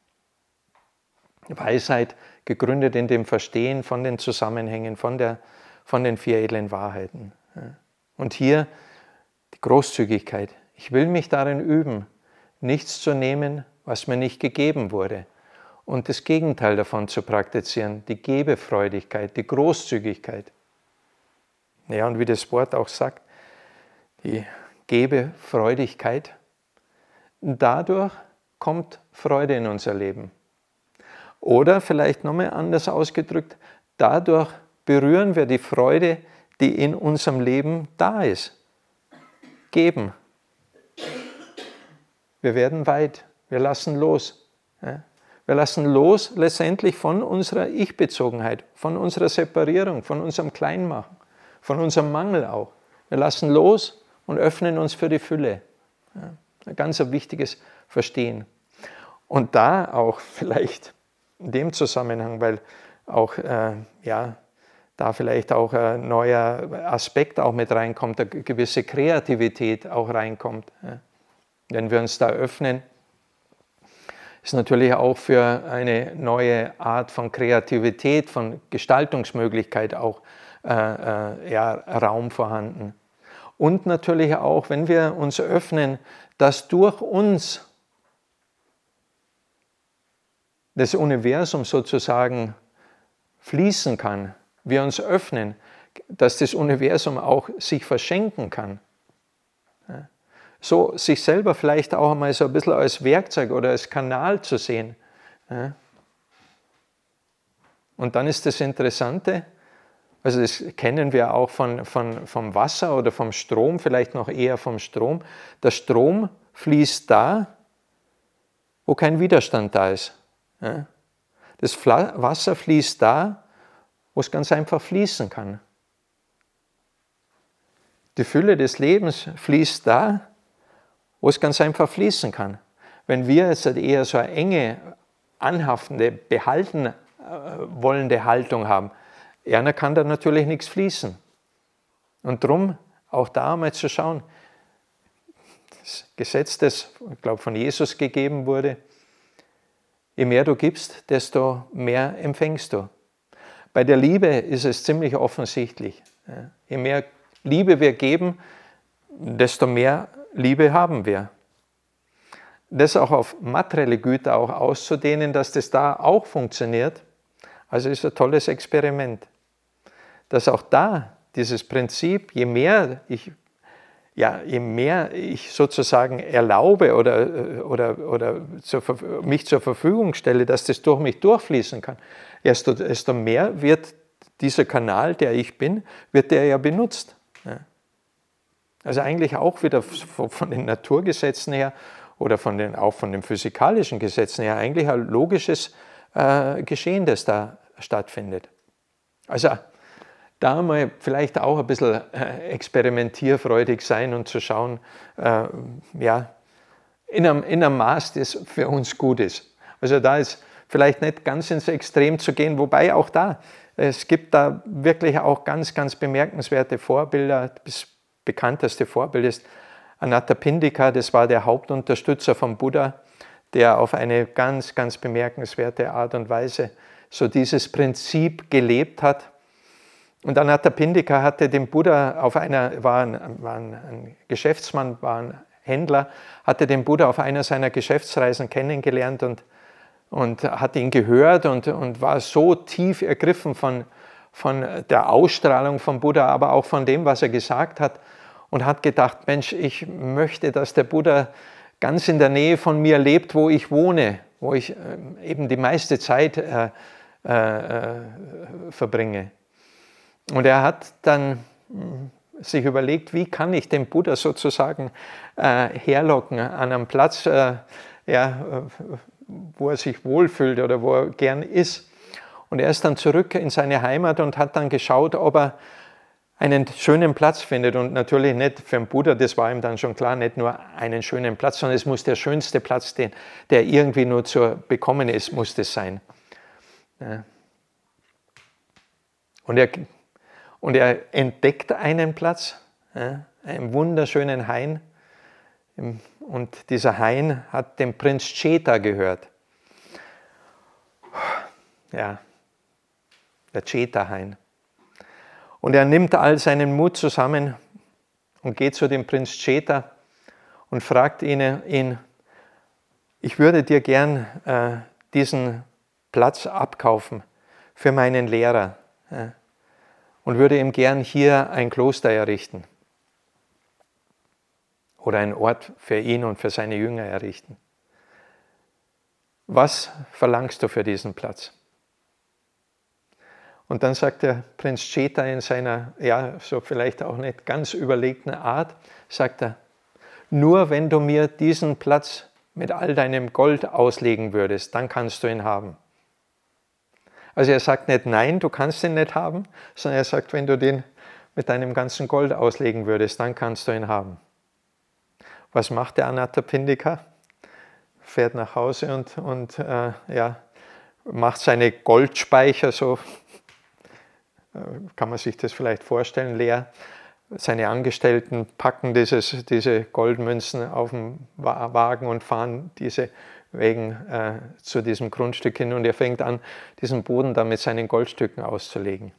Weisheit gegründet in dem Verstehen von den Zusammenhängen, von, der, von den vier edlen Wahrheiten. Ja. Und hier die Großzügigkeit. Ich will mich darin üben, nichts zu nehmen, was mir nicht gegeben wurde. Und das Gegenteil davon zu praktizieren, die Gebefreudigkeit, die Großzügigkeit. Ja, und wie das Wort auch sagt, die Gebefreudigkeit. Dadurch kommt Freude in unser Leben. Oder vielleicht nochmal anders ausgedrückt, dadurch berühren wir die Freude, die in unserem Leben da ist. Geben. Wir werden weit, wir lassen los. Wir lassen los letztendlich von unserer Ich-Bezogenheit, von unserer Separierung, von unserem Kleinmachen, von unserem Mangel auch. Wir lassen los und öffnen uns für die Fülle. Ein ganz wichtiges Verstehen. Und da auch vielleicht in dem Zusammenhang, weil auch äh, ja, da vielleicht auch ein neuer Aspekt auch mit reinkommt, eine gewisse Kreativität auch reinkommt. Ja. Wenn wir uns da öffnen, ist natürlich auch für eine neue Art von Kreativität, von Gestaltungsmöglichkeit auch äh, äh, ja, Raum vorhanden. Und natürlich auch, wenn wir uns öffnen, dass durch uns das Universum sozusagen fließen kann, wir uns öffnen, dass das Universum auch sich verschenken kann. Ja. So sich selber vielleicht auch einmal so ein bisschen als Werkzeug oder als Kanal zu sehen. Ja. Und dann ist das Interessante, also das kennen wir auch von, von, vom Wasser oder vom Strom, vielleicht noch eher vom Strom. Der Strom fließt da, wo kein Widerstand da ist. Ja. Das Wasser fließt da, wo es ganz einfach fließen kann. Die Fülle des Lebens fließt da, wo es ganz einfach fließen kann. Wenn wir jetzt eher so eine enge, anhaftende, behalten wollende Haltung haben, ja, dann kann da natürlich nichts fließen. Und darum auch da mal zu schauen, das Gesetz, das, ich glaube, von Jesus gegeben wurde, je mehr du gibst, desto mehr empfängst du. Bei der Liebe ist es ziemlich offensichtlich. Je mehr Liebe wir geben, desto mehr Liebe haben wir. Das auch auf materielle Güter auch auszudehnen, dass das da auch funktioniert, also ist ein tolles Experiment. Dass auch da dieses Prinzip, je mehr ich, ja, je mehr ich sozusagen erlaube oder, oder, oder zur, mich zur Verfügung stelle, dass das durch mich durchfließen kann, desto, desto mehr wird dieser Kanal, der ich bin, wird der ja benutzt. Ja. Also eigentlich auch wieder von den Naturgesetzen her oder von den, auch von den physikalischen Gesetzen her eigentlich ein logisches äh, Geschehen, das da stattfindet. Also da mal vielleicht auch ein bisschen äh, experimentierfreudig sein und zu schauen, äh, ja, in einem, in einem Maß, das für uns gut ist. Also da ist vielleicht nicht ganz ins Extrem zu gehen, wobei auch da, es gibt da wirklich auch ganz, ganz bemerkenswerte Vorbilder. Das bekannteste Vorbild ist Anathapindika, das war der Hauptunterstützer von Buddha, der auf eine ganz, ganz bemerkenswerte Art und Weise so dieses Prinzip gelebt hat. Und Anathapindika hatte den Buddha auf einer, war ein, war ein Geschäftsmann, war ein Händler, hatte den Buddha auf einer seiner Geschäftsreisen kennengelernt und, und hat ihn gehört und, und war so tief ergriffen von, von der Ausstrahlung von Buddha, aber auch von dem, was er gesagt hat und hat gedacht, Mensch, ich möchte, dass der Buddha ganz in der Nähe von mir lebt, wo ich wohne, wo ich eben die meiste Zeit äh, äh, verbringe. Und er hat dann sich überlegt, wie kann ich den Buddha sozusagen äh, herlocken an einem Platz, äh, ja, wo er sich wohlfühlt oder wo er gern ist. Und er ist dann zurück in seine Heimat und hat dann geschaut, ob er einen schönen Platz findet. Und natürlich nicht für den Buddha, das war ihm dann schon klar, nicht nur einen schönen Platz, sondern es muss der schönste Platz, den, der irgendwie nur zu bekommen ist, muss das sein. Ja. Und, er, und er entdeckt einen Platz, ja, einen wunderschönen Hain. Und dieser Hain hat dem Prinz Chetha gehört. Ja, der Chetha-Hain. Und er nimmt all seinen Mut zusammen und geht zu dem Prinz Chetha und fragt ihn, ihn ich würde dir gern äh, diesen Platz abkaufen für meinen Lehrer äh, und würde ihm gern hier ein Kloster errichten oder einen Ort für ihn und für seine Jünger errichten. Was verlangst du für diesen Platz? Und dann sagt der Prinz Chetha in seiner, ja, so vielleicht auch nicht ganz überlegten Art, sagt er, nur wenn du mir diesen Platz mit all deinem Gold auslegen würdest, dann kannst du ihn haben. Also er sagt nicht, nein, du kannst ihn nicht haben, sondern er sagt, wenn du den mit deinem ganzen Gold auslegen würdest, dann kannst du ihn haben. Was macht der Anathapindika? Fährt nach Hause und, und äh, ja, macht seine Goldspeicher so, kann man sich das vielleicht vorstellen, leer. Seine Angestellten packen dieses, diese Goldmünzen auf den Wagen und fahren diese Wegen äh, zu diesem Grundstück hin und er fängt an, diesen Boden dann mit seinen Goldstücken auszulegen.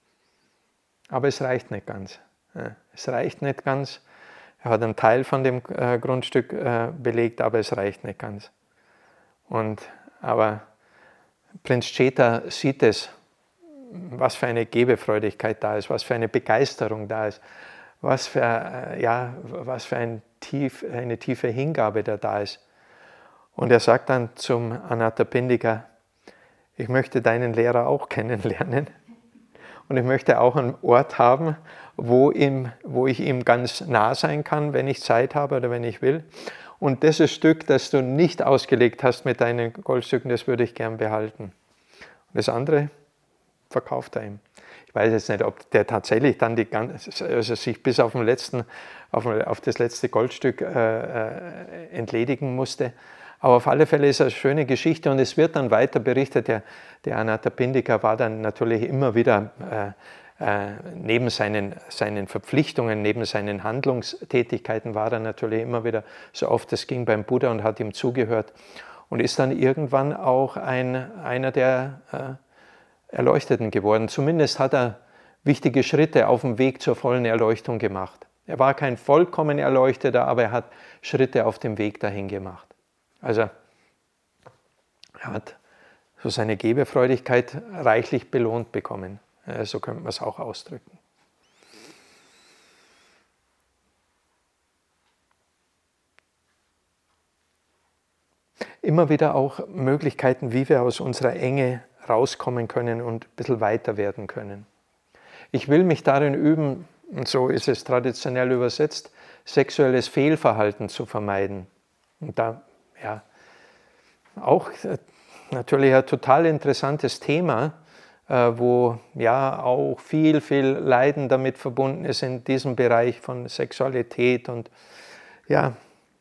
Aber es reicht nicht ganz. Ja, es reicht nicht ganz. Er hat einen Teil von dem äh, Grundstück äh, belegt, aber es reicht nicht ganz. Und, aber Prinz Chetha sieht es, was für eine Gebefreudigkeit da ist, was für eine Begeisterung da ist, was für, äh, ja, was für ein tief, eine tiefe Hingabe da da ist. Und er sagt dann zum Anathapindika, ich möchte deinen Lehrer auch kennenlernen und ich möchte auch einen Ort haben, wo, ihm, wo ich ihm ganz nah sein kann, wenn ich Zeit habe oder wenn ich will. Und dieses Stück, das du nicht ausgelegt hast mit deinen Goldstücken, das würde ich gern behalten. Und das andere verkauft er ihm. Ich weiß jetzt nicht, ob der tatsächlich dann die ganze, also sich bis auf, den letzten, auf, auf das letzte Goldstück äh, entledigen musste. Aber auf alle Fälle ist es eine schöne Geschichte und es wird dann weiter berichtet. Der, der Anathapindika war dann natürlich immer wieder äh, äh, neben seinen, seinen Verpflichtungen, neben seinen Handlungstätigkeiten war er natürlich immer wieder so oft es ging beim Buddha und hat ihm zugehört und ist dann irgendwann auch ein, einer der äh, Erleuchteten geworden. Zumindest hat er wichtige Schritte auf dem Weg zur vollen Erleuchtung gemacht. Er war kein vollkommen Erleuchteter, aber er hat Schritte auf dem Weg dahin gemacht. Also er hat so seine Gebefreudigkeit reichlich belohnt bekommen. So könnte man es auch ausdrücken. Immer wieder auch Möglichkeiten, wie wir aus unserer Enge rauskommen können und ein bisschen weiter werden können. Ich will mich darin üben, und so ist es traditionell übersetzt, sexuelles Fehlverhalten zu vermeiden. Und da ja, auch natürlich ein total interessantes Thema, wo ja auch viel, viel Leiden damit verbunden ist in diesem Bereich von Sexualität und ja,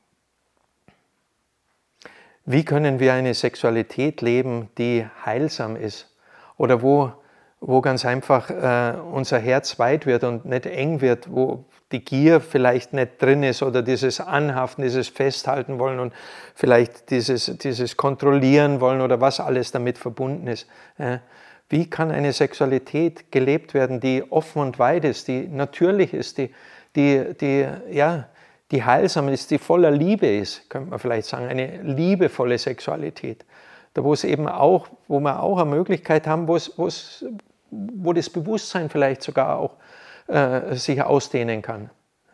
wie können wir eine Sexualität leben, die heilsam ist oder wo, wo ganz einfach äh, unser Herz weit wird und nicht eng wird, wo die Gier vielleicht nicht drin ist oder dieses Anhaften, dieses Festhalten wollen und vielleicht dieses, dieses Kontrollieren wollen oder was alles damit verbunden ist. Wie kann eine Sexualität gelebt werden, die offen und weit ist, die natürlich ist, die, die, die, ja, die heilsam ist, die voller Liebe ist, könnte man vielleicht sagen, eine liebevolle Sexualität. Da wo es eben auch, wo wir auch eine Möglichkeit haben, wo es, wo es, wo das Bewusstsein vielleicht sogar auch äh, sich ausdehnen kann.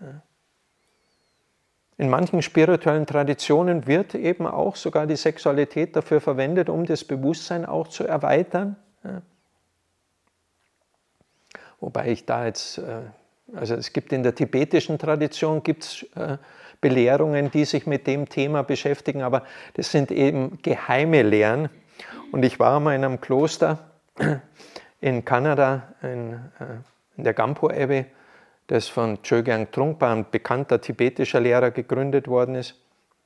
In manchen spirituellen Traditionen wird eben auch sogar die Sexualität dafür verwendet, um das Bewusstsein auch zu erweitern. Ja. Wobei ich da jetzt äh, Also es gibt in der tibetischen Tradition gibt's, äh, Belehrungen, die sich mit dem Thema beschäftigen, aber das sind eben geheime Lehren. Und ich war mal in einem Kloster in Kanada, in, in der Gampo Abbey, das von Chögyam Trungpa, ein bekannter tibetischer Lehrer, gegründet worden ist.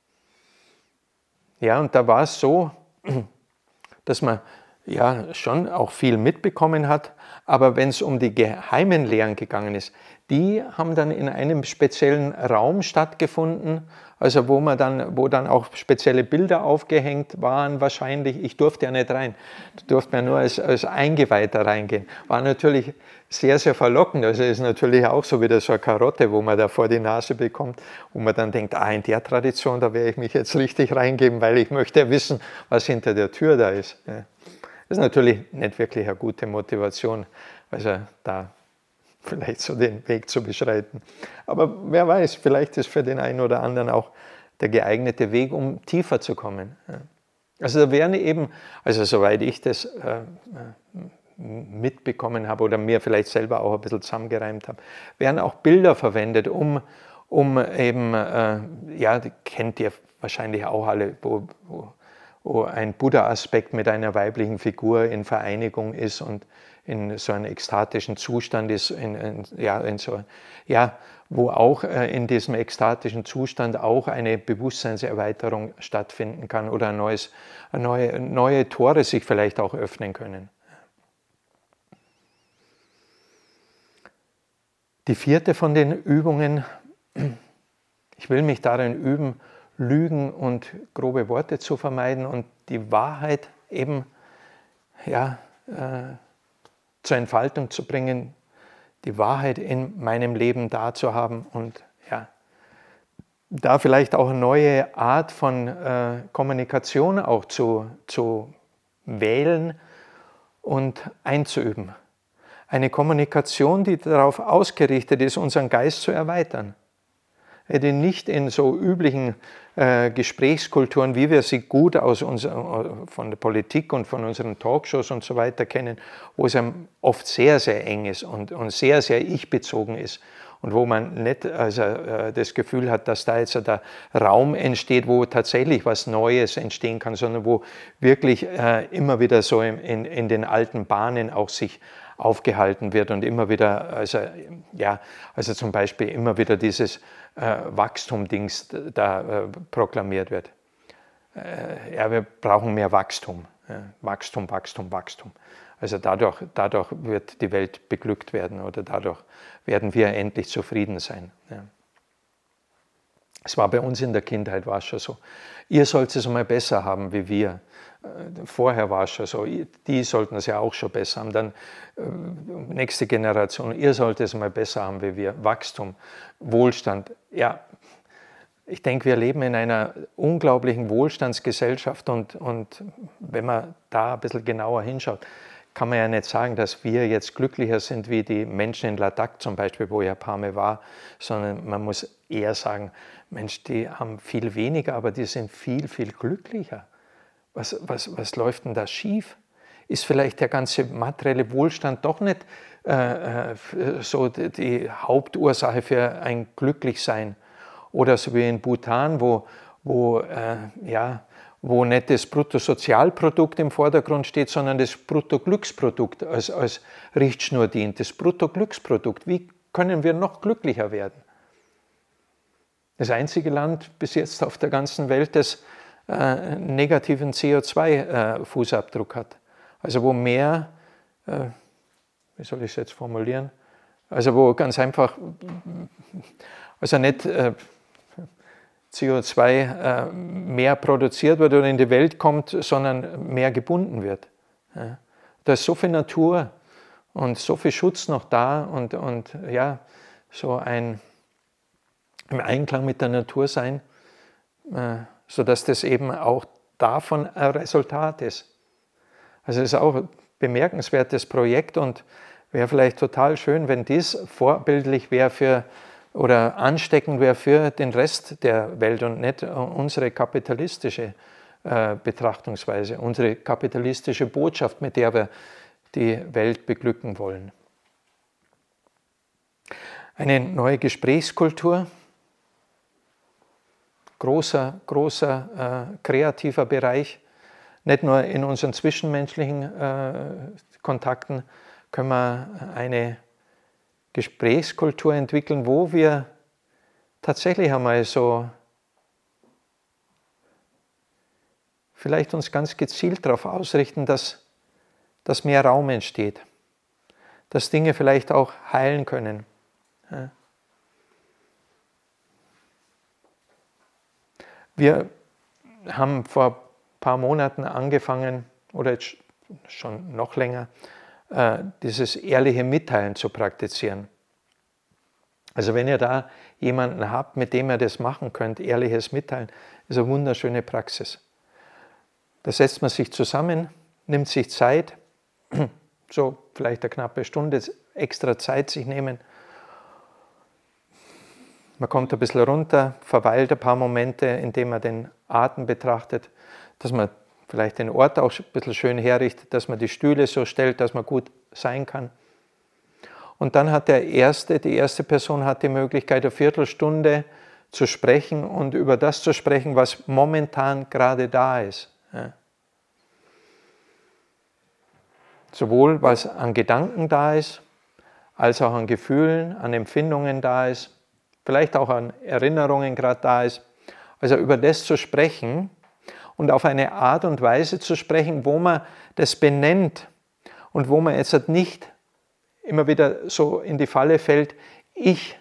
Ja, und da war es so, dass man ja schon auch viel mitbekommen hat, aber wenn es um die geheimen Lehren gegangen ist, die haben dann in einem speziellen Raum stattgefunden, also wo man dann, wo dann auch spezielle Bilder aufgehängt waren wahrscheinlich. Ich durfte ja nicht rein, da durfte man nur als, als Eingeweihter reingehen. War natürlich sehr, sehr verlockend, also ist natürlich auch so wieder so eine Karotte, wo man da vor die Nase bekommt, wo man dann denkt, ah, in der Tradition, da werde ich mich jetzt richtig reingeben, weil ich möchte ja wissen, was hinter der Tür da ist. Ja. Das ist natürlich nicht wirklich eine gute Motivation, also da vielleicht so den Weg zu beschreiten. Aber wer weiß, vielleicht ist für den einen oder anderen auch der geeignete Weg, um tiefer zu kommen. Also da wären eben, also soweit ich das äh, mitbekommen habe oder mir vielleicht selber auch ein bisschen zusammengereimt habe, werden auch Bilder verwendet, um, um eben, äh, ja, kennt ihr wahrscheinlich auch alle, wo, wo wo ein Buddha-Aspekt mit einer weiblichen Figur in Vereinigung ist und in so einem ekstatischen Zustand ist, in, in, ja, in so, ja, wo auch äh, in diesem ekstatischen Zustand auch eine Bewusstseinserweiterung stattfinden kann oder ein neues, neue, neue Tore sich vielleicht auch öffnen können. Die vierte von den Übungen, ich will mich darin üben, Lügen und grobe Worte zu vermeiden und die Wahrheit eben ja, äh, zur Entfaltung zu bringen, die Wahrheit in meinem Leben da zu haben und ja, da vielleicht auch eine neue Art von äh, Kommunikation auch zu, zu wählen und einzuüben. Eine Kommunikation, die darauf ausgerichtet ist, unseren Geist zu erweitern. Die nicht in so üblichen äh, Gesprächskulturen, wie wir sie gut aus unser, von der Politik und von unseren Talkshows und so weiter kennen, wo es oft sehr, sehr eng ist und, und sehr, sehr ich-bezogen ist und wo man nicht also, äh, das Gefühl hat, dass da jetzt der Raum entsteht, wo tatsächlich was Neues entstehen kann, sondern wo wirklich äh, immer wieder so in, in, in den alten Bahnen auch sich aufgehalten wird und immer wieder, also, ja, also zum Beispiel immer wieder dieses äh, Wachstum-Dings da äh, proklamiert wird. Äh, ja, wir brauchen mehr Wachstum. Ja, Wachstum, Wachstum, Wachstum. Also dadurch, dadurch wird die Welt beglückt werden oder dadurch werden wir endlich zufrieden sein. Ja. Es war bei uns in der Kindheit, war es schon so. Ihr sollt es mal besser haben wie wir. Vorher war es schon so, die sollten es ja auch schon besser haben. Dann nächste Generation, ihr sollt es mal besser haben wie wir. Wachstum, Wohlstand. Ja, ich denke, wir leben in einer unglaublichen Wohlstandsgesellschaft und, und wenn man da ein bisschen genauer hinschaut, kann man ja nicht sagen, dass wir jetzt glücklicher sind wie die Menschen in Ladakh zum Beispiel, wo ich ein paar Mal war, sondern man muss eher sagen, Mensch, die haben viel weniger, aber die sind viel, viel glücklicher. Was, was, was läuft denn da schief? Ist vielleicht der ganze materielle Wohlstand doch nicht äh, so die, die Hauptursache für ein Glücklichsein? Oder so wie in Bhutan, wo, wo, äh, ja, wo nicht das Bruttosozialprodukt im Vordergrund steht, sondern das Bruttoglücksprodukt als, als Richtschnur dient. Das Bruttoglücksprodukt. Wie können wir noch glücklicher werden? Das einzige Land bis jetzt auf der ganzen Welt, das äh, negativen C O zwei Fußabdruck hat. Also wo mehr, äh, wie soll ich es jetzt formulieren, also wo ganz einfach, also nicht äh, C O zwei äh, mehr produziert wird oder in die Welt kommt, sondern mehr gebunden wird. Ja. Da ist so viel Natur und so viel Schutz noch da und, und ja, so ein im Einklang mit der Natur sein, äh, sodass das eben auch davon ein Resultat ist. Also es ist auch ein bemerkenswertes Projekt und wäre vielleicht total schön, wenn dies vorbildlich wäre für oder ansteckend wäre für den Rest der Welt und nicht unsere kapitalistische äh, Betrachtungsweise, unsere kapitalistische Botschaft, mit der wir die Welt beglücken wollen. Eine neue Gesprächskultur, großer, großer äh, kreativer Bereich. Nicht nur in unseren zwischenmenschlichen äh, Kontakten können wir eine Gesprächskultur entwickeln, wo wir tatsächlich einmal so vielleicht uns ganz gezielt darauf ausrichten, dass, dass mehr Raum entsteht, dass Dinge vielleicht auch heilen können. Ja. Wir haben vor ein paar Monaten angefangen, oder jetzt schon noch länger, äh, dieses ehrliche Mitteilen zu praktizieren. Also wenn ihr da jemanden habt, mit dem ihr das machen könnt, ehrliches Mitteilen, ist eine wunderschöne Praxis. Da setzt man sich zusammen, nimmt sich Zeit, so vielleicht eine knappe Stunde extra Zeit sich nehmen. Man kommt ein bisschen runter, verweilt ein paar Momente, indem man den Atem betrachtet, dass man vielleicht den Ort auch ein bisschen schön herrichtet, dass man die Stühle so stellt, dass man gut sein kann. Und dann hat der erste, die erste Person hat die Möglichkeit, eine Viertelstunde zu sprechen und über das zu sprechen, was momentan gerade da ist. Ja. Sowohl was an Gedanken da ist, als auch an Gefühlen, an Empfindungen da ist, vielleicht auch an Erinnerungen gerade da ist. Also über das zu sprechen und auf eine Art und Weise zu sprechen, wo man das benennt und wo man jetzt nicht immer wieder so in die Falle fällt, ich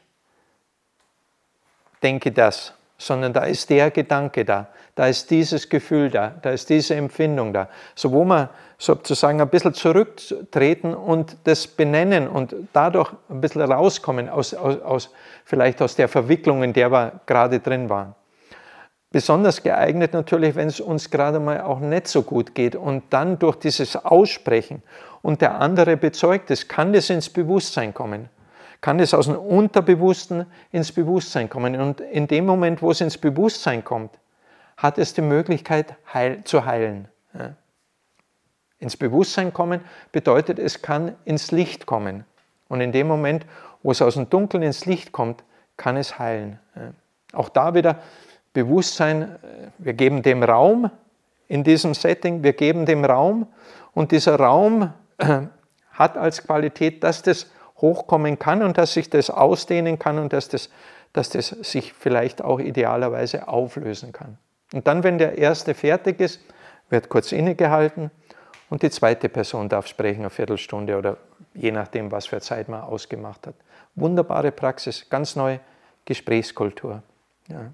denke das, sondern da ist der Gedanke da, da ist dieses Gefühl da, da ist diese Empfindung da. So wo man sozusagen ein bisschen zurücktreten und das benennen und dadurch ein bisschen rauskommen, aus, aus, aus, vielleicht aus der Verwicklung, in der wir gerade drin waren. Besonders geeignet natürlich, wenn es uns gerade mal auch nicht so gut geht und dann durch dieses Aussprechen und der andere bezeugt ist, kann das ins Bewusstsein kommen. Kann es aus dem Unterbewussten ins Bewusstsein kommen. Und in dem Moment, wo es ins Bewusstsein kommt, hat es die Möglichkeit heil, zu heilen. Ja. Ins Bewusstsein kommen bedeutet, es kann ins Licht kommen. Und in dem Moment, wo es aus dem Dunkeln ins Licht kommt, kann es heilen. Ja. Auch da wieder Bewusstsein, wir geben dem Raum in diesem Setting, wir geben dem Raum und dieser Raum hat als Qualität, dass das hochkommen kann und dass sich das ausdehnen kann und dass das, dass das sich vielleicht auch idealerweise auflösen kann. Und dann, wenn der erste fertig ist, wird kurz innegehalten und die zweite Person darf sprechen, eine Viertelstunde oder je nachdem, was für Zeit man ausgemacht hat. Wunderbare Praxis, ganz neue Gesprächskultur. Ja.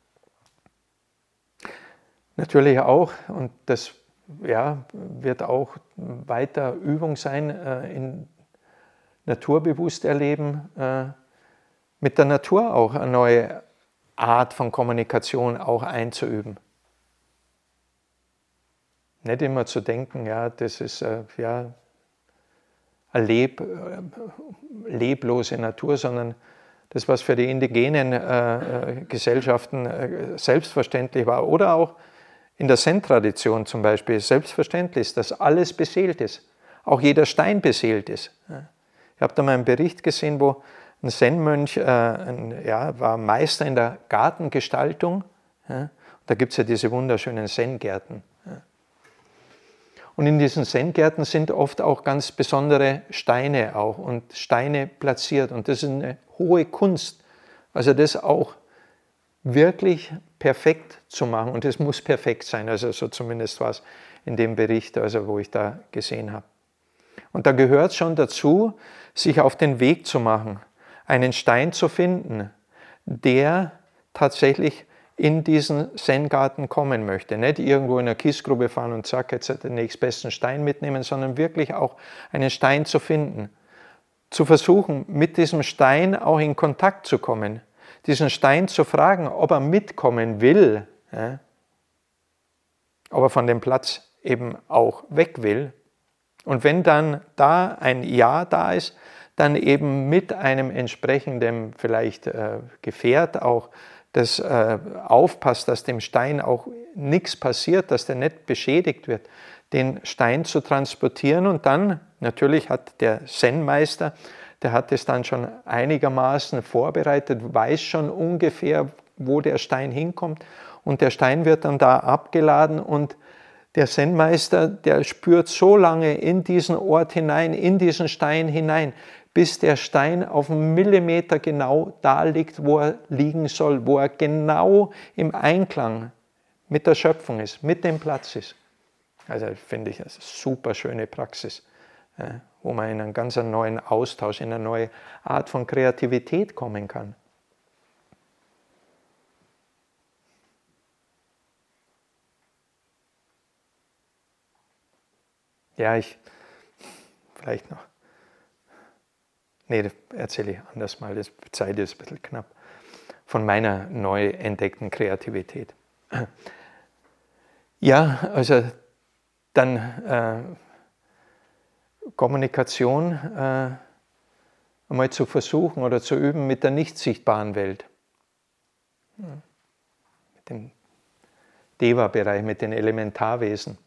Natürlich auch, und das ja, wird auch weiter Übung sein, äh, in naturbewusst erleben, äh, mit der Natur auch eine neue Art von Kommunikation auch einzuüben. Nicht immer zu denken, ja, das ist äh, ja, eine leb, äh, leblose Natur, sondern das, was für die indigenen äh, Gesellschaften äh, selbstverständlich war, oder auch in der Zen-Tradition zum Beispiel selbstverständlich ist, dass alles beseelt ist, auch jeder Stein beseelt ist. Ich habe da mal einen Bericht gesehen, wo ein Zen-Mönch äh, ein, ja, war Meister in der Gartengestaltung. Ja. Da gibt es ja diese wunderschönen Zen-Gärten. Ja. Und in diesen Zen-Gärten sind oft auch ganz besondere Steine auch und Steine platziert. Und das ist eine hohe Kunst. Also das auch wirklich perfekt zu machen. Und es muss perfekt sein. Also so zumindest war es in dem Bericht, also wo ich da gesehen habe. Und da gehört schon dazu, sich auf den Weg zu machen, einen Stein zu finden, der tatsächlich in diesen Zen-Garten kommen möchte. Nicht irgendwo in eine Kiesgrube fahren und zack, jetzt den nächstbesten Stein mitnehmen, sondern wirklich auch einen Stein zu finden. Zu versuchen, mit diesem Stein auch in Kontakt zu kommen. Diesen Stein zu fragen, ob er mitkommen will, ja, ob er von dem Platz eben auch weg will. Und wenn dann da ein Ja da ist, dann eben mit einem entsprechenden vielleicht äh, Gefährt auch, das äh, aufpasst, dass dem Stein auch nichts passiert, dass der nicht beschädigt wird, den Stein zu transportieren. Und dann, natürlich hat der Zen-Meister der hat es dann schon einigermaßen vorbereitet, weiß schon ungefähr, wo der Stein hinkommt. Und der Stein wird dann da abgeladen und der Zen-Meister, der spürt so lange in diesen Ort hinein, in diesen Stein hinein, bis der Stein auf einen Millimeter genau da liegt, wo er liegen soll, wo er genau im Einklang mit der Schöpfung ist, mit dem Platz ist. Also finde ich, das ist eine super schöne Praxis, wo man in einen ganz neuen Austausch, in eine neue Art von Kreativität kommen kann. Ja, ich, vielleicht noch, nee, das erzähle ich anders mal, die Zeit ist ein bisschen knapp, von meiner neu entdeckten Kreativität. Ja, also dann äh, Kommunikation äh, einmal zu versuchen oder zu üben mit der nicht sichtbaren Welt. Mit dem Deva-Bereich, mit den Elementarwesen.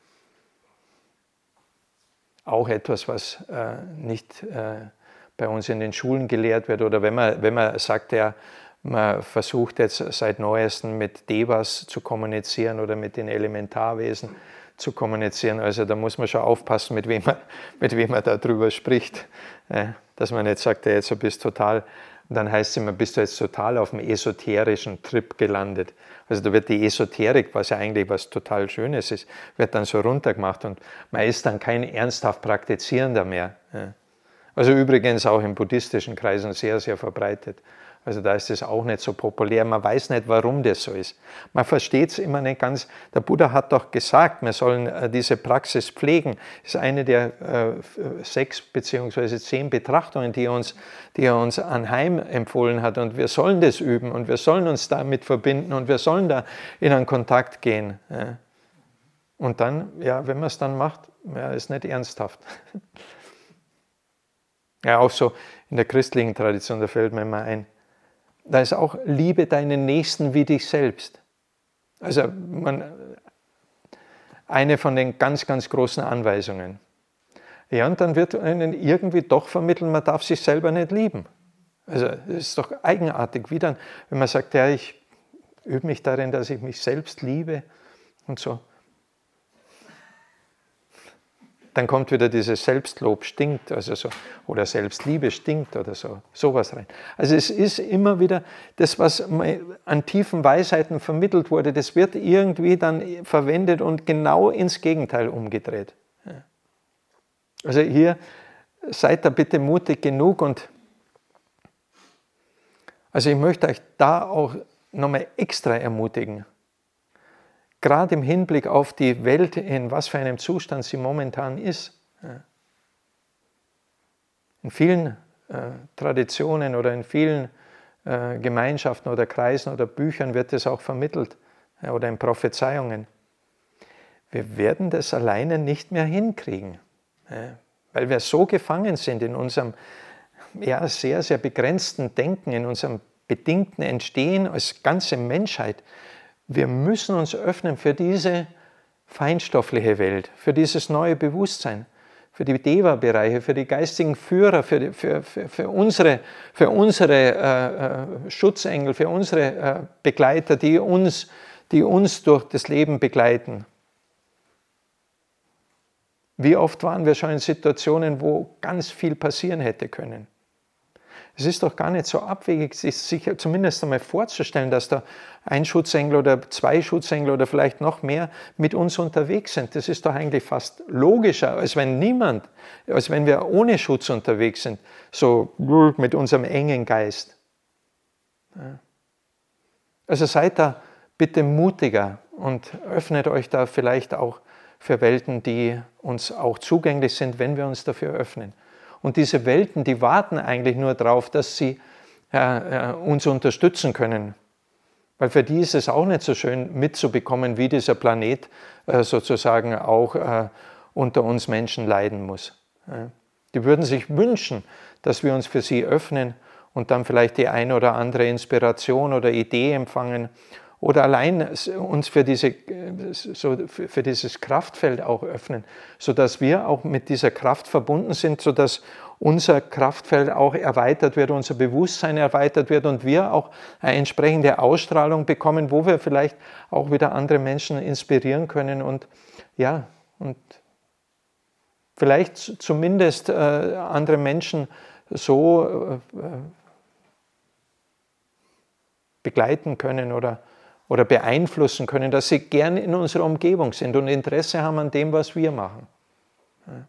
Auch etwas, was äh, nicht äh, bei uns in den Schulen gelehrt wird. Oder wenn man, wenn man sagt, ja, man versucht jetzt seit Neuestem mit Devas zu kommunizieren oder mit den Elementarwesen zu kommunizieren. Also da muss man schon aufpassen, mit wem man, mit wem man darüber spricht. Äh, dass man nicht sagt, ja, jetzt bist du total, und dann heißt es immer, bist du jetzt total auf dem esoterischen Trip gelandet. Also da wird die Esoterik, was ja eigentlich was total Schönes ist, wird dann so runtergemacht und man ist dann kein ernsthaft Praktizierender mehr. Also übrigens auch in buddhistischen Kreisen sehr, sehr verbreitet. Also da ist es auch nicht so populär. Man weiß nicht, warum das so ist. Man versteht es immer nicht ganz. Der Buddha hat doch gesagt, wir sollen diese Praxis pflegen. Das ist eine der äh, sechs beziehungsweise zehn Betrachtungen, die er, uns, die er uns anheim empfohlen hat. Und wir sollen das üben und wir sollen uns damit verbinden und wir sollen da in einen Kontakt gehen. Ja. Und dann, ja, wenn man es dann macht, ja, ist nicht ernsthaft. Ja, auch so in der christlichen Tradition, da fällt mir immer ein, da ist auch, liebe deinen Nächsten wie dich selbst. Also man, eine von den ganz, ganz großen Anweisungen. Ja, und dann wird ihnen irgendwie doch vermittelt, man darf sich selber nicht lieben. Also das ist doch eigenartig, wie dann, wenn man sagt, ja, ich übe mich darin, dass ich mich selbst liebe und so. Dann kommt wieder dieses Selbstlob stinkt, also so, oder Selbstliebe stinkt oder so, sowas rein. Also es ist immer wieder das, was an tiefen Weisheiten vermittelt wurde, das wird irgendwie dann verwendet und genau ins Gegenteil umgedreht. Also hier seid da bitte mutig genug und also ich möchte euch da auch nochmal extra ermutigen. Gerade im Hinblick auf die Welt, in was für einem Zustand sie momentan ist. In vielen äh, Traditionen oder in vielen äh, Gemeinschaften oder Kreisen oder Büchern wird es auch vermittelt ja, oder in Prophezeiungen. Wir werden das alleine nicht mehr hinkriegen, ja, weil wir so gefangen sind in unserem ja, sehr, sehr begrenzten Denken, in unserem bedingten Entstehen als ganze Menschheit. Wir müssen uns öffnen für diese feinstoffliche Welt, für dieses neue Bewusstsein, für die Deva-Bereiche, für die geistigen Führer, für, die, für, für, für unsere, für unsere äh, Schutzengel, für unsere äh, Begleiter, die uns, die uns durch das Leben begleiten. Wie oft waren wir schon in Situationen, wo ganz viel passieren hätte können? Es ist doch gar nicht so abwegig, sich zumindest einmal vorzustellen, dass da ein Schutzengel oder zwei Schutzengel oder vielleicht noch mehr mit uns unterwegs sind. Das ist doch eigentlich fast logischer, als wenn niemand, als wenn wir ohne Schutz unterwegs sind, so mit unserem engen Geist. Also seid da bitte mutiger und öffnet euch da vielleicht auch für Welten, die uns auch zugänglich sind, wenn wir uns dafür öffnen. Und diese Welten, die warten eigentlich nur darauf, dass sie äh, uns unterstützen können. Weil für die ist es auch nicht so schön mitzubekommen, wie dieser Planet äh, sozusagen auch äh, unter uns Menschen leiden muss. Ja. Die würden sich wünschen, dass wir uns für sie öffnen und dann vielleicht die eine oder andere Inspiration oder Idee empfangen oder allein uns für, diese, so für dieses Kraftfeld auch öffnen, sodass wir auch mit dieser Kraft verbunden sind, sodass unser Kraftfeld auch erweitert wird, unser Bewusstsein erweitert wird und wir auch eine entsprechende Ausstrahlung bekommen, wo wir vielleicht auch wieder andere Menschen inspirieren können und ja, und vielleicht zumindest äh, andere Menschen so äh, begleiten können oder, oder beeinflussen können, dass sie gerne in unserer Umgebung sind und Interesse haben an dem, was wir machen. Ja.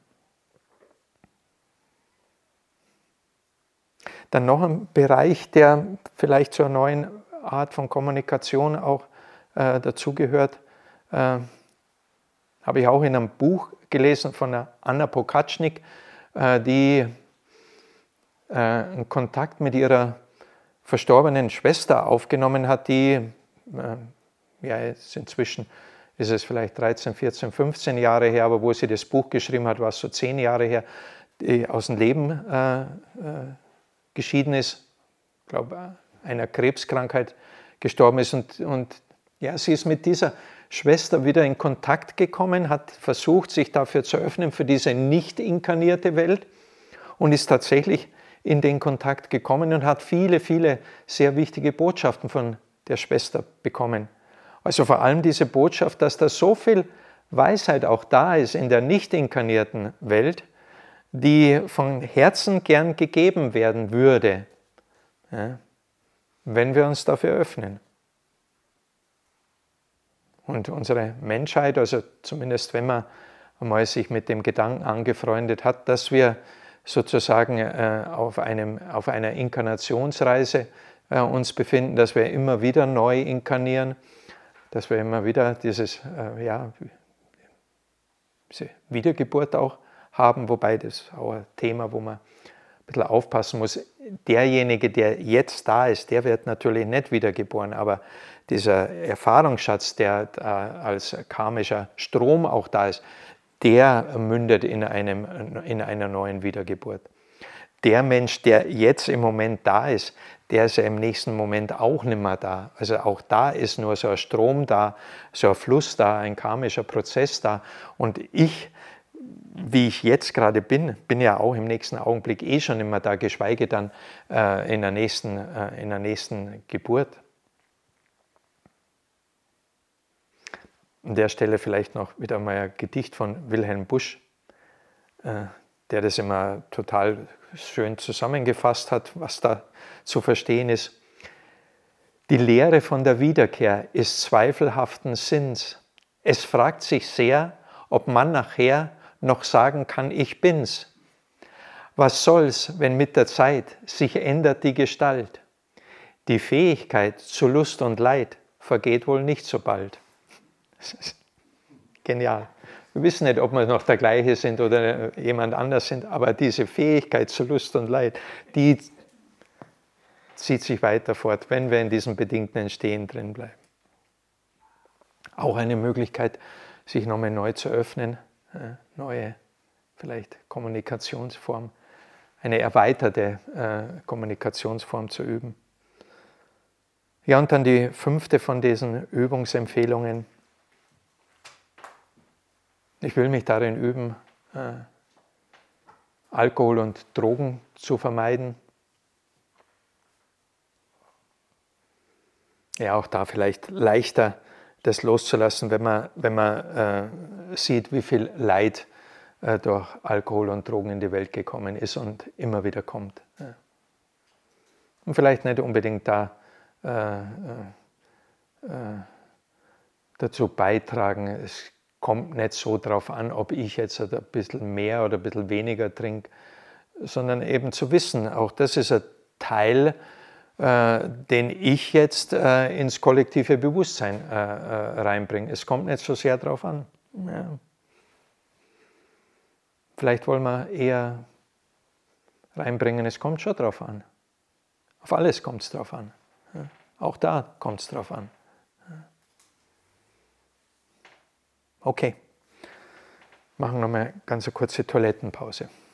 Dann noch ein Bereich, der vielleicht zur neuen Art von Kommunikation auch äh, dazugehört, äh, habe ich auch in einem Buch gelesen von der Anna Pokatschnik, äh, die äh, einen Kontakt mit ihrer verstorbenen Schwester aufgenommen hat, die, äh, ja, jetzt inzwischen ist es vielleicht dreizehn, vierzehn, fünfzehn Jahre her, aber wo sie das Buch geschrieben hat, war es so zehn Jahre her, die aus dem Leben äh, äh, geschieden ist, ich glaube, einer Krebskrankheit gestorben ist. Und, und ja, sie ist mit dieser Schwester wieder in Kontakt gekommen, hat versucht, sich dafür zu öffnen, für diese nicht inkarnierte Welt und ist tatsächlich in den Kontakt gekommen und hat viele, viele sehr wichtige Botschaften von der Schwester bekommen. Also vor allem diese Botschaft, dass da so viel Weisheit auch da ist in der nicht inkarnierten Welt, die von Herzen gern gegeben werden würde, ja, wenn wir uns dafür öffnen. Und unsere Menschheit, also zumindest wenn man einmal sich mit dem Gedanken angefreundet hat, dass wir sozusagen äh, auf, einem, auf einer Inkarnationsreise äh, uns befinden, dass wir immer wieder neu inkarnieren, dass wir immer wieder dieses, äh, ja, diese Wiedergeburt auch haben, wobei das auch ein Thema, wo man ein bisschen aufpassen muss. Derjenige, der jetzt da ist, der wird natürlich nicht wiedergeboren, aber dieser Erfahrungsschatz, der als karmischer Strom auch da ist, der mündet in, einem, in einer neuen Wiedergeburt. Der Mensch, der jetzt im Moment da ist, der ist ja im nächsten Moment auch nicht mehr da. Also auch da ist nur so ein Strom da, so ein Fluss da, ein karmischer Prozess da. Und ich, wie ich jetzt gerade bin, bin ja auch im nächsten Augenblick eh schon immer da, geschweige dann äh, in, der nächsten, äh, in der nächsten Geburt. An der Stelle vielleicht noch wieder mal ein Gedicht von Wilhelm Busch, äh, der das immer total schön zusammengefasst hat, was da zu verstehen ist. Die Lehre von der Wiederkehr ist zweifelhaften Sinns. Es fragt sich sehr, ob man nachher noch sagen kann, ich bin's. Was soll's, wenn mit der Zeit sich ändert die Gestalt? Die Fähigkeit zu Lust und Leid vergeht wohl nicht so bald. Das ist genial. Wir wissen nicht, ob wir noch der gleiche sind oder jemand anders sind, aber diese Fähigkeit zu Lust und Leid, die zieht sich weiter fort, wenn wir in diesem bedingten Entstehen drin bleiben. Auch eine Möglichkeit, sich nochmal neu zu öffnen, neue vielleicht Kommunikationsform, eine erweiterte äh, Kommunikationsform zu üben. Ja, und dann die fünfte von diesen Übungsempfehlungen. Ich will mich darin üben, äh, Alkohol und Drogen zu vermeiden. Ja, auch da vielleicht leichter das loszulassen, wenn man, wenn man äh, sieht, wie viel Leid äh, durch Alkohol und Drogen in die Welt gekommen ist und immer wieder kommt. Ja. Und vielleicht nicht unbedingt da äh, äh, dazu beitragen, es kommt nicht so darauf an, ob ich jetzt ein bisschen mehr oder ein bisschen weniger trinke, sondern eben zu wissen, auch das ist ein Teil, äh, den ich jetzt äh, ins kollektive Bewusstsein äh, äh, reinbringe. Es kommt nicht so sehr darauf an. Ja. Vielleicht wollen wir eher reinbringen, es kommt schon darauf an. Auf alles kommt es darauf an. Ja. Auch da kommt es darauf an. Okay, machen wir noch mal ganz eine kurze Toilettenpause.